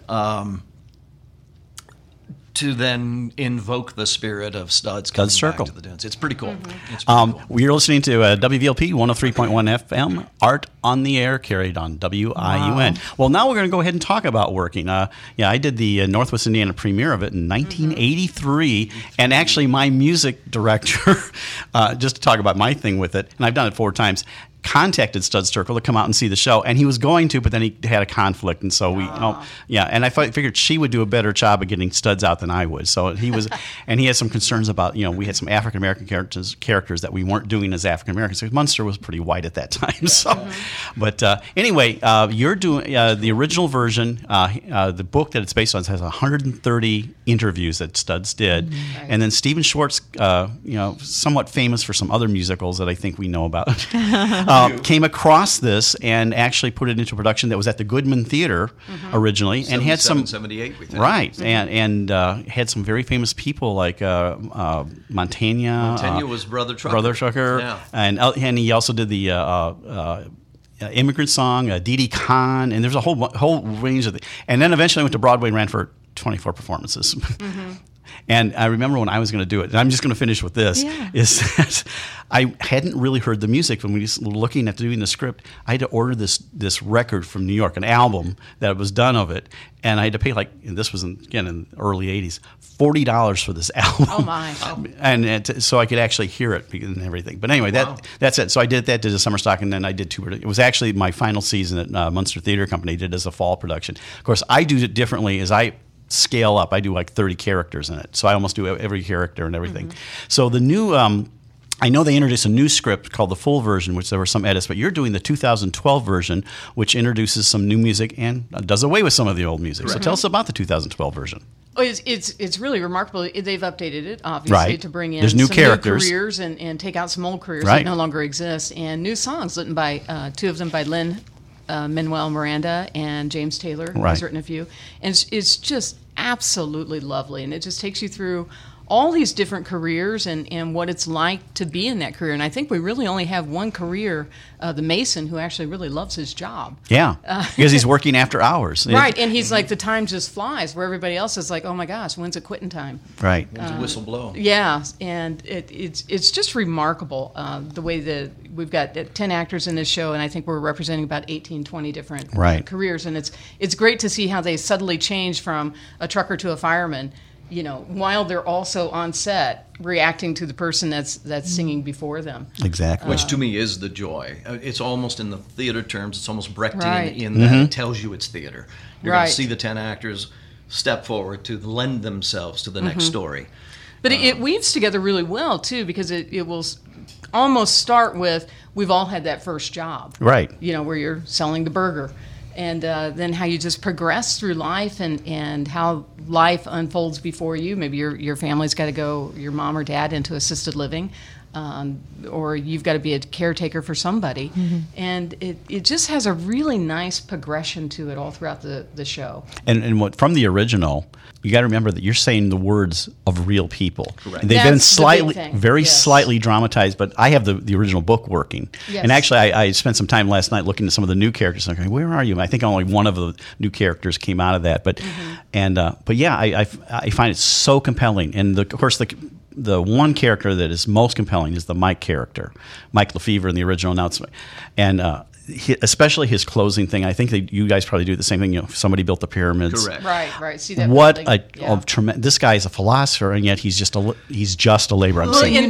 To then invoke the spirit of Studs coming back Terkel. to the Dunes. It's pretty cool. It's pretty cool. We're listening to WVLP 103.1 FM, Art on the Air, carried on WIUN. Wow. Well, now we're going to go ahead and talk about working. I did the Northwest Indiana premiere of it in 1983, and actually my music director, just to talk about my thing with it, and I've done it 4 times, contacted Studs Terkel to come out and see the show, and he was going to, but then he had a conflict, and so and I figured she would do a better job of getting Studs out than I would. So he was, and he had some concerns about, we had some African American characters that we weren't doing as African Americans, because Munster was pretty white at that time. So, but anyway, you're doing the original version. The book that it's based on has 130 interviews that Studs did, and then Stephen Schwartz, somewhat famous for some other musicals that I think we know about. Came across this and actually put it into production that was at the Goodman Theater originally, and had some 78, we think. right, and had some very famous people like Montaigne. Montaigne was Brother Trucker. Yeah. And he also did the Immigrant Song, Didi Khan, and there's a whole range of and then eventually went to Broadway and ran for 24 performances. And I remember when I was going to do it, and I'm just going to finish with this, is that I hadn't really heard the music when we were looking at doing the script. I had to order this record from New York, an album that was done of it, and I had to pay and this was in the early 80s, $40 for this album. Oh, my. And so I could actually hear it and everything. But anyway, that's it. So I did a summer stock, and then I did 2. It was actually my final season at Munster Theater Company. Did as a fall production. Of course, I do it differently as I scale up. I do like 30 characters in it. So I almost do every character and everything. So the new, I know they introduced a new script called the full version, which there were some edits, but you're doing the 2012 version, which introduces some new music and does away with some of the old music. So tell us about the 2012 version. It's really remarkable. They've updated it, obviously, to bring in There's new some characters. new careers and take out some old careers that no longer exist, and new songs written by 2 of them by Lin-Manuel Miranda and James Taylor, who has written a few. And it's just absolutely lovely, and it just takes you through all these different careers and what it's like to be in that career. And I think we really only have one career, the Mason, who actually really loves his job. Yeah, because he's working after hours. Right, and he's like, the time just flies, where everybody else is like, oh my gosh, when's it quitting time? Right. When's the whistle blow? Yeah, and it's just remarkable the way that we've got 10 actors in this show, and I think we're representing about 18, 20 different careers. And it's great to see how they suddenly change from a trucker to a fireman, while they're also on set reacting to the person that's singing before them. Exactly. Which to me is the joy. It's almost, in the theater terms, it's almost Brechtian Right. in that it tells you it's theater. You're going Right. to see the 10 actors step forward to lend themselves to the next story. But it weaves together really well, too, because it will almost start with, we've all had that first job. Right. Where you're selling the burger. And then how you just progress through life and how life unfolds before you. Maybe your family's got to go, your mom or dad, into assisted living. Or you've got to be a caretaker for somebody. And it just has a really nice progression to it all throughout the show. And what from the original, you got to remember that you're saying the words of real people. Correct. And they've been That's the big thing. very Yes. slightly dramatized, but I have the original book working. Yes. And actually, I spent some time last night looking at some of the new characters. I'm going, where are you? And I think only one of the new characters came out of that. But but yeah, I find it so compelling. And of course, the one character that is most compelling is the Mike character, Mike Lefevre in the original announcement, and especially his closing thing. I think that you guys probably do the same thing. Somebody built the pyramids. Correct. Right. See that? What building? Yeah. this guy is a philosopher, and yet he's just a laborer. I'm Well, saying.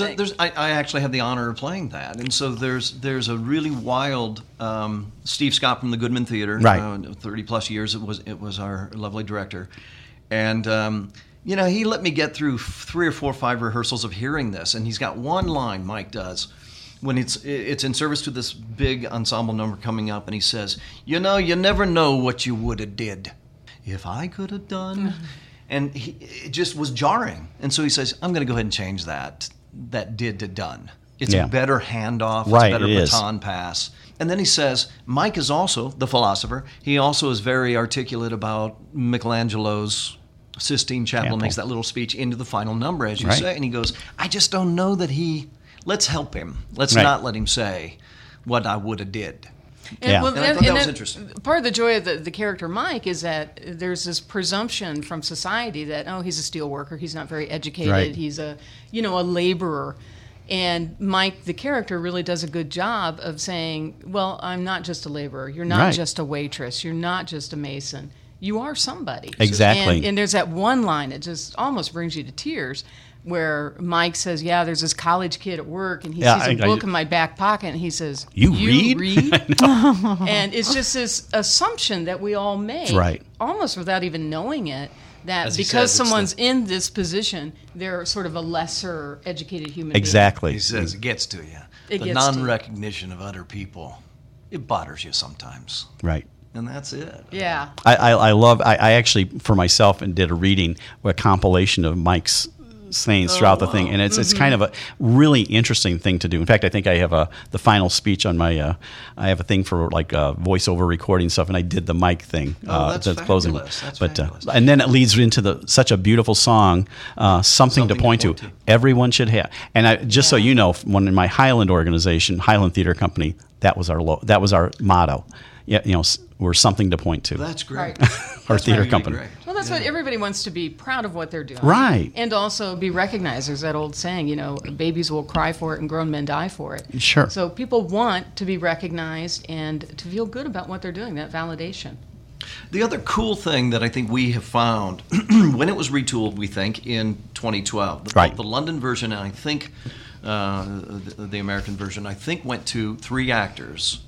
I actually have the honor of playing that, and so there's a really wild Steve Scott from the Goodman Theater. Right. 30 plus years. It was our lovely director, and he let me get through 3 or 4 or 5 rehearsals of hearing this, and he's got one line. Mike does. When it's in service to this big ensemble number coming up, and he says, you never know what you would have did if I could have done. And it just was jarring. And so he says, I'm going to go ahead and change that did to done. It's a better handoff. Right, it's a better it is. baton pass. And then he says, Mike is also the philosopher. He also is very articulate about Michelangelo's Sistine Chapel, makes that little speech into the final number, as you say. And he goes, I just don't know that let's help him. Let's not let him say what I would have did. And, Yeah. well, And I thought that was interesting. Part of the joy of the character Mike is that there's this presumption from society that, he's a steel worker, he's not very educated, Right. he's a laborer. And Mike, the character, really does a good job of saying, well, I'm not just a laborer, you're not just a waitress, you're not just a mason, you are somebody. Exactly. And there's that one line that just almost brings you to tears, where Mike says, there's this college kid at work, and he sees a book in my back pocket, and he says, You read? And it's just this assumption that we all make, almost without even knowing it, that As he because says, someone's in this position, they're sort of a lesser educated human being. Exactly. He says it gets to you. It The gets to you. non-recognition of other people, it bothers you sometimes. Right. And that's it. Yeah. I actually, for myself, and did a reading, a compilation of Mike's sayings throughout the thing, and it's kind of a really interesting thing to do. In fact, I think I have the final speech on my I have a thing for like voiceover recording stuff, and I did the Mike thing. That's closing. fabulous. That's but fabulous. and then it leads into such a beautiful song, something to point to. Everyone should have. And just so you know, when in my Highland organization, Highland Theater Company, that was our motto. Yeah, we're something to point to. That's great. Right. Our theater really company. great. Well, that's what everybody wants to be proud of what they're doing. Right. And also be recognized. There's that old saying, babies will cry for it and grown men die for it. Sure. So people want to be recognized and to feel good about what they're doing, that validation. The other cool thing that I think we have found when it was retooled, we think, in 2012, the London version, and I think the American version, I think went to 3 actors.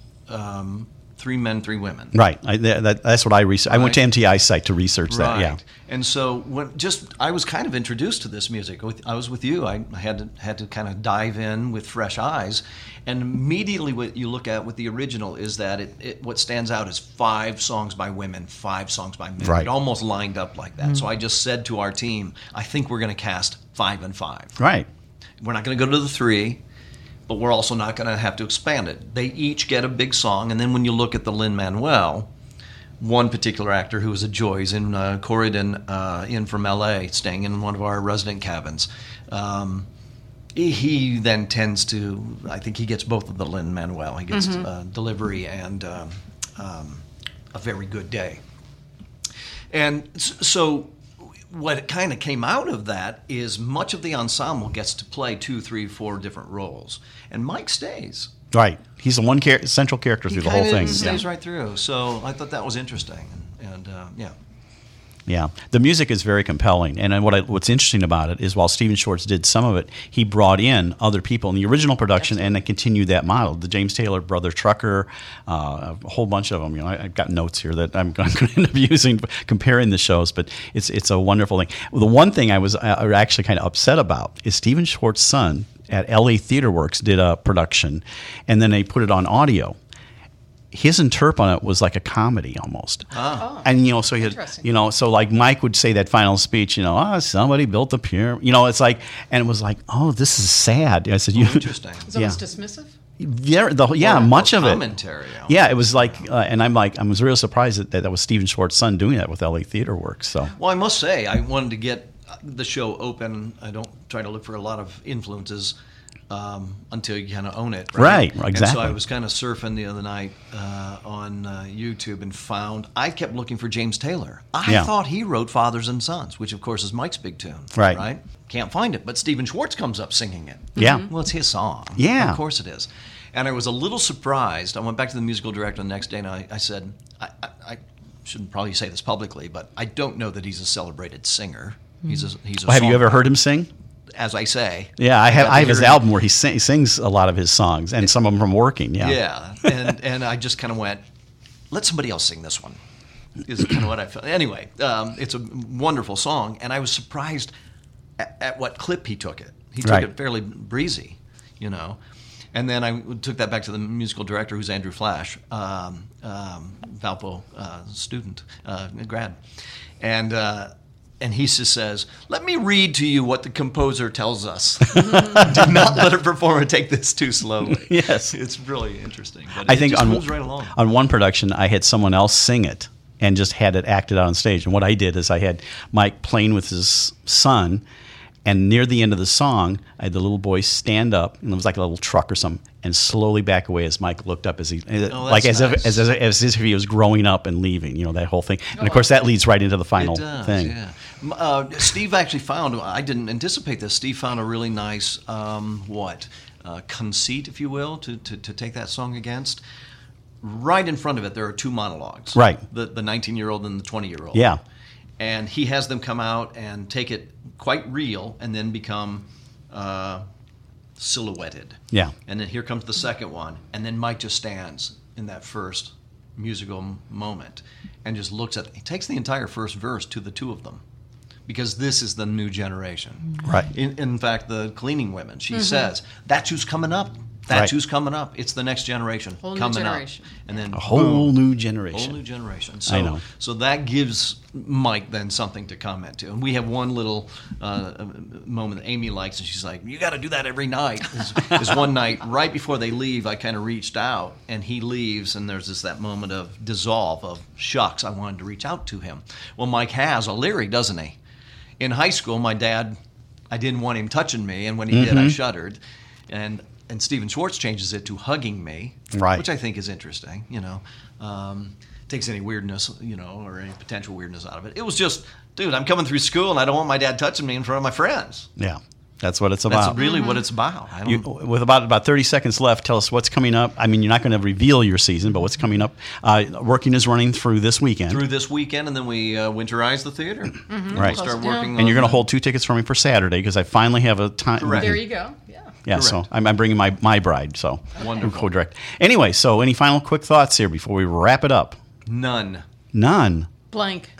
3 men, 3 women. Right. That's what I researched. I went to MTI's site to research that. Yeah. And so I was kind of introduced to this music. I was with you. I had to kind of dive in with fresh eyes, and immediately what you look at with the original is that what stands out is 5 songs by women, 5 songs by men. Right. It almost lined up like that. So I just said to our team, I think we're going to cast 5 and 5. Right. We're not going to go to the 3. But we're also not going to have to expand it. They each get a big song, and then when you look at the Lin-Manuel, one particular actor who was a joy is in Corridon, in from L.A., staying in one of our resident cabins. He then tends to, I think he gets both of the Lin-Manuel. He gets Delivery and A Very Good Day. And so what kind of came out of that is much of the ensemble gets to play 2, 3, 4 different roles, and Mike stays. Right. He's the one central character through the whole thing. He stays right through. So I thought that was interesting, and yeah. Yeah, the music is very compelling, and what's interesting about it is while Stephen Schwartz did some of it, he brought in other people in the original production, and they continued that model. The James Taylor Brother Trucker, a whole bunch of them. You know, I've got notes here that I'm going to end up using comparing the shows, but it's a wonderful thing. The one thing I was actually kind of upset about is Stephen Schwartz's son at LA Theater Works did a production, and then they put it on audio. His interp on it was like a comedy almost. Oh. And, you know, so he had, you know, so like Mike would say that final speech, you know, somebody built the pyramid, you know, it's like, and it was like, oh, this is sad. I said, Interesting. It's almost dismissive. Much of it. Commentary. Yeah, it was like, and I was real surprised that was Stephen Schwartz's son doing that with LA Theater Works. So. Well, I must say, I wanted to get the show open. I don't try to look for a lot of influences. Until you kind of own it. Right, exactly. And so I was kind of surfing the other night on YouTube and I kept looking for James Taylor. I thought he wrote Fathers and Sons, which of course is Mike's big tune. Right? Can't find it, but Stephen Schwartz comes up singing it. Yeah. Well, it's his song. Yeah. Of course it is. And I was a little surprised. I went back to the musical director the next day and I said, I shouldn't probably say this publicly, but I don't know that he's a celebrated singer. He's a have you ever heard him sing? As I say. Yeah, I have his album where he sings a lot of his songs, and some of them from Working, Yeah, and I just kind of went, let somebody else sing this one, is kind of what I felt. Anyway, it's a wonderful song, and I was surprised at what clip he took it. He took it fairly breezy, you know. And then I took that back to the musical director, who's Andrew Flash, Valpo student, grad. And he just says, let me read to you what the composer tells us. Do not let a performer take this too slowly. Yes. It's really interesting. But I think just moves right along. On one production, I had someone else sing it and just had it acted out on stage. And what I did is I had Mike playing with his son, and near the end of the song, I had the little boy stand up, and it was like a little truck or something, and slowly back away as Mike looked up as if he was growing up and leaving, you know, that whole thing. And of course, that leads right into the final thing. Yeah. Steve actually found, I didn't anticipate this, Steve found a really nice, conceit, if you will, to take that song against. Right in front of it, there are two monologues. Right. The 19-year-old and the 20-year-old. Yeah. And he has them come out and take it quite real and then become silhouetted. Yeah. And then here comes the second one. And then Mike just stands in that first musical moment and just looks at it. He takes the entire first verse to the two of them because this is the new generation. Right. In fact, the cleaning women, she says, that's who's coming up. That's who's coming up. It's the next generation coming up. And then a whole new generation. Whole new generation. So, I know. So that gives Mike then something to comment to. And we have one little moment that Amy likes, and she's like, you got to do that every night. Is one night, right before they leave, I kind of reached out, and he leaves, and there's that moment of dissolve, of shucks, I wanted to reach out to him. Well, Mike has a lyric, doesn't he? In high school, my dad, I didn't want him touching me, and when he did, I shuddered. And Stephen Schwartz changes it to hugging me, which I think is interesting, you know. Takes any weirdness, you know, or any potential weirdness out of it. It was just, dude, I'm coming through school and I don't want my dad touching me in front of my friends. Yeah, that's what it's about. That's really what it's about. With about 30 seconds left, tell us what's coming up. I mean, you're not going to reveal your season, but what's coming up? Working is running through this weekend. Through this weekend, and then we winterize the theater. Right. We'll start working and you're going to hold 2 tickets for me for Saturday because I finally have a time. Correct. There you go. Yeah, correct. So I'm bringing my bride, so Wonderful. Co-direct. Anyway, so any final quick thoughts here before we wrap it up? None. Blank.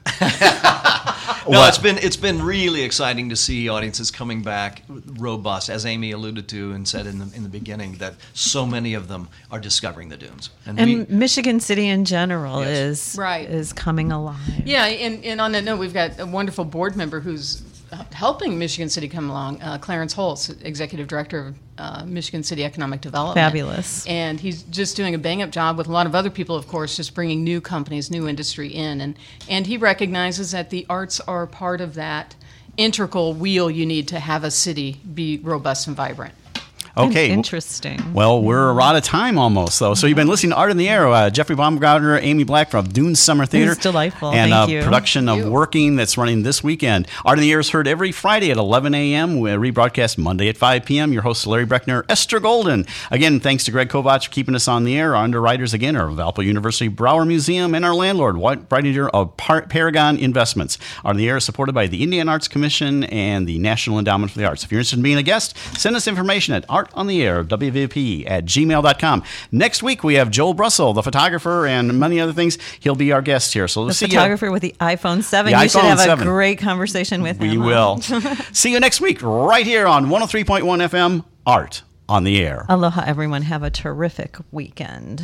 No, it's been really exciting to see audiences coming back robust, as Amy alluded to and said in the beginning, that so many of them are discovering the dunes. And Michigan City in general Yes. is coming alive. Yeah, and on that note, we've got a wonderful board member who's helping Michigan City come along, Clarence Holtz, Executive Director of Michigan City Economic Development. Fabulous. And he's just doing a bang-up job with a lot of other people, of course, just bringing new companies, new industry in. And he recognizes that the arts are part of that integral wheel you need to have a city be robust and vibrant. Okay. Interesting. Well, we're out of time almost, though. So you've been listening to Art in the Air. Jeffrey Baumgartner, Amy Black from Dune Summer Theater. It's delightful. And Thank you. production of Working that's running this weekend. Art in the Air is heard every Friday at 11 a.m. We rebroadcast Monday at 5 p.m. Your hosts, Larry Breckner, Esther Golden. Again, thanks to Greg Kovach for keeping us on the air. Our underwriters, again, are Valpo University Broward Museum and our landlord, White Brightinger of Paragon Investments. Art in the Air is supported by the Indiana Arts Commission and the National Endowment for the Arts. If you're interested in being a guest, send us information at artontheair@wvp.gmail.com. Next week, we have Joel Brussel, the photographer, and many other things. He'll be our guest here. So we'll The see photographer with the iPhone 7. The You should iPhone have 7. a great conversation with him. We will. See you next week right here on 103.1 FM, Art on the Air. Aloha, everyone. Have a terrific weekend.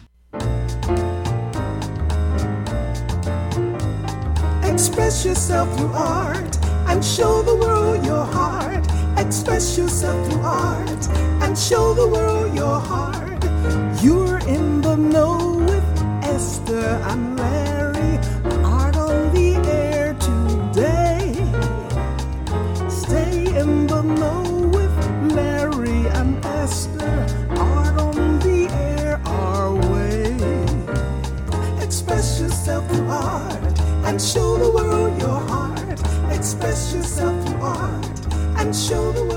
Express yourself through art and show the world your heart. Express yourself through art and show the world your heart. You're in the know with Esther and Larry. Art on the Air today. Stay in the know with Larry and Esther. Art on the Air our way. Express yourself through art and show the world your heart. Express yourself through art and show the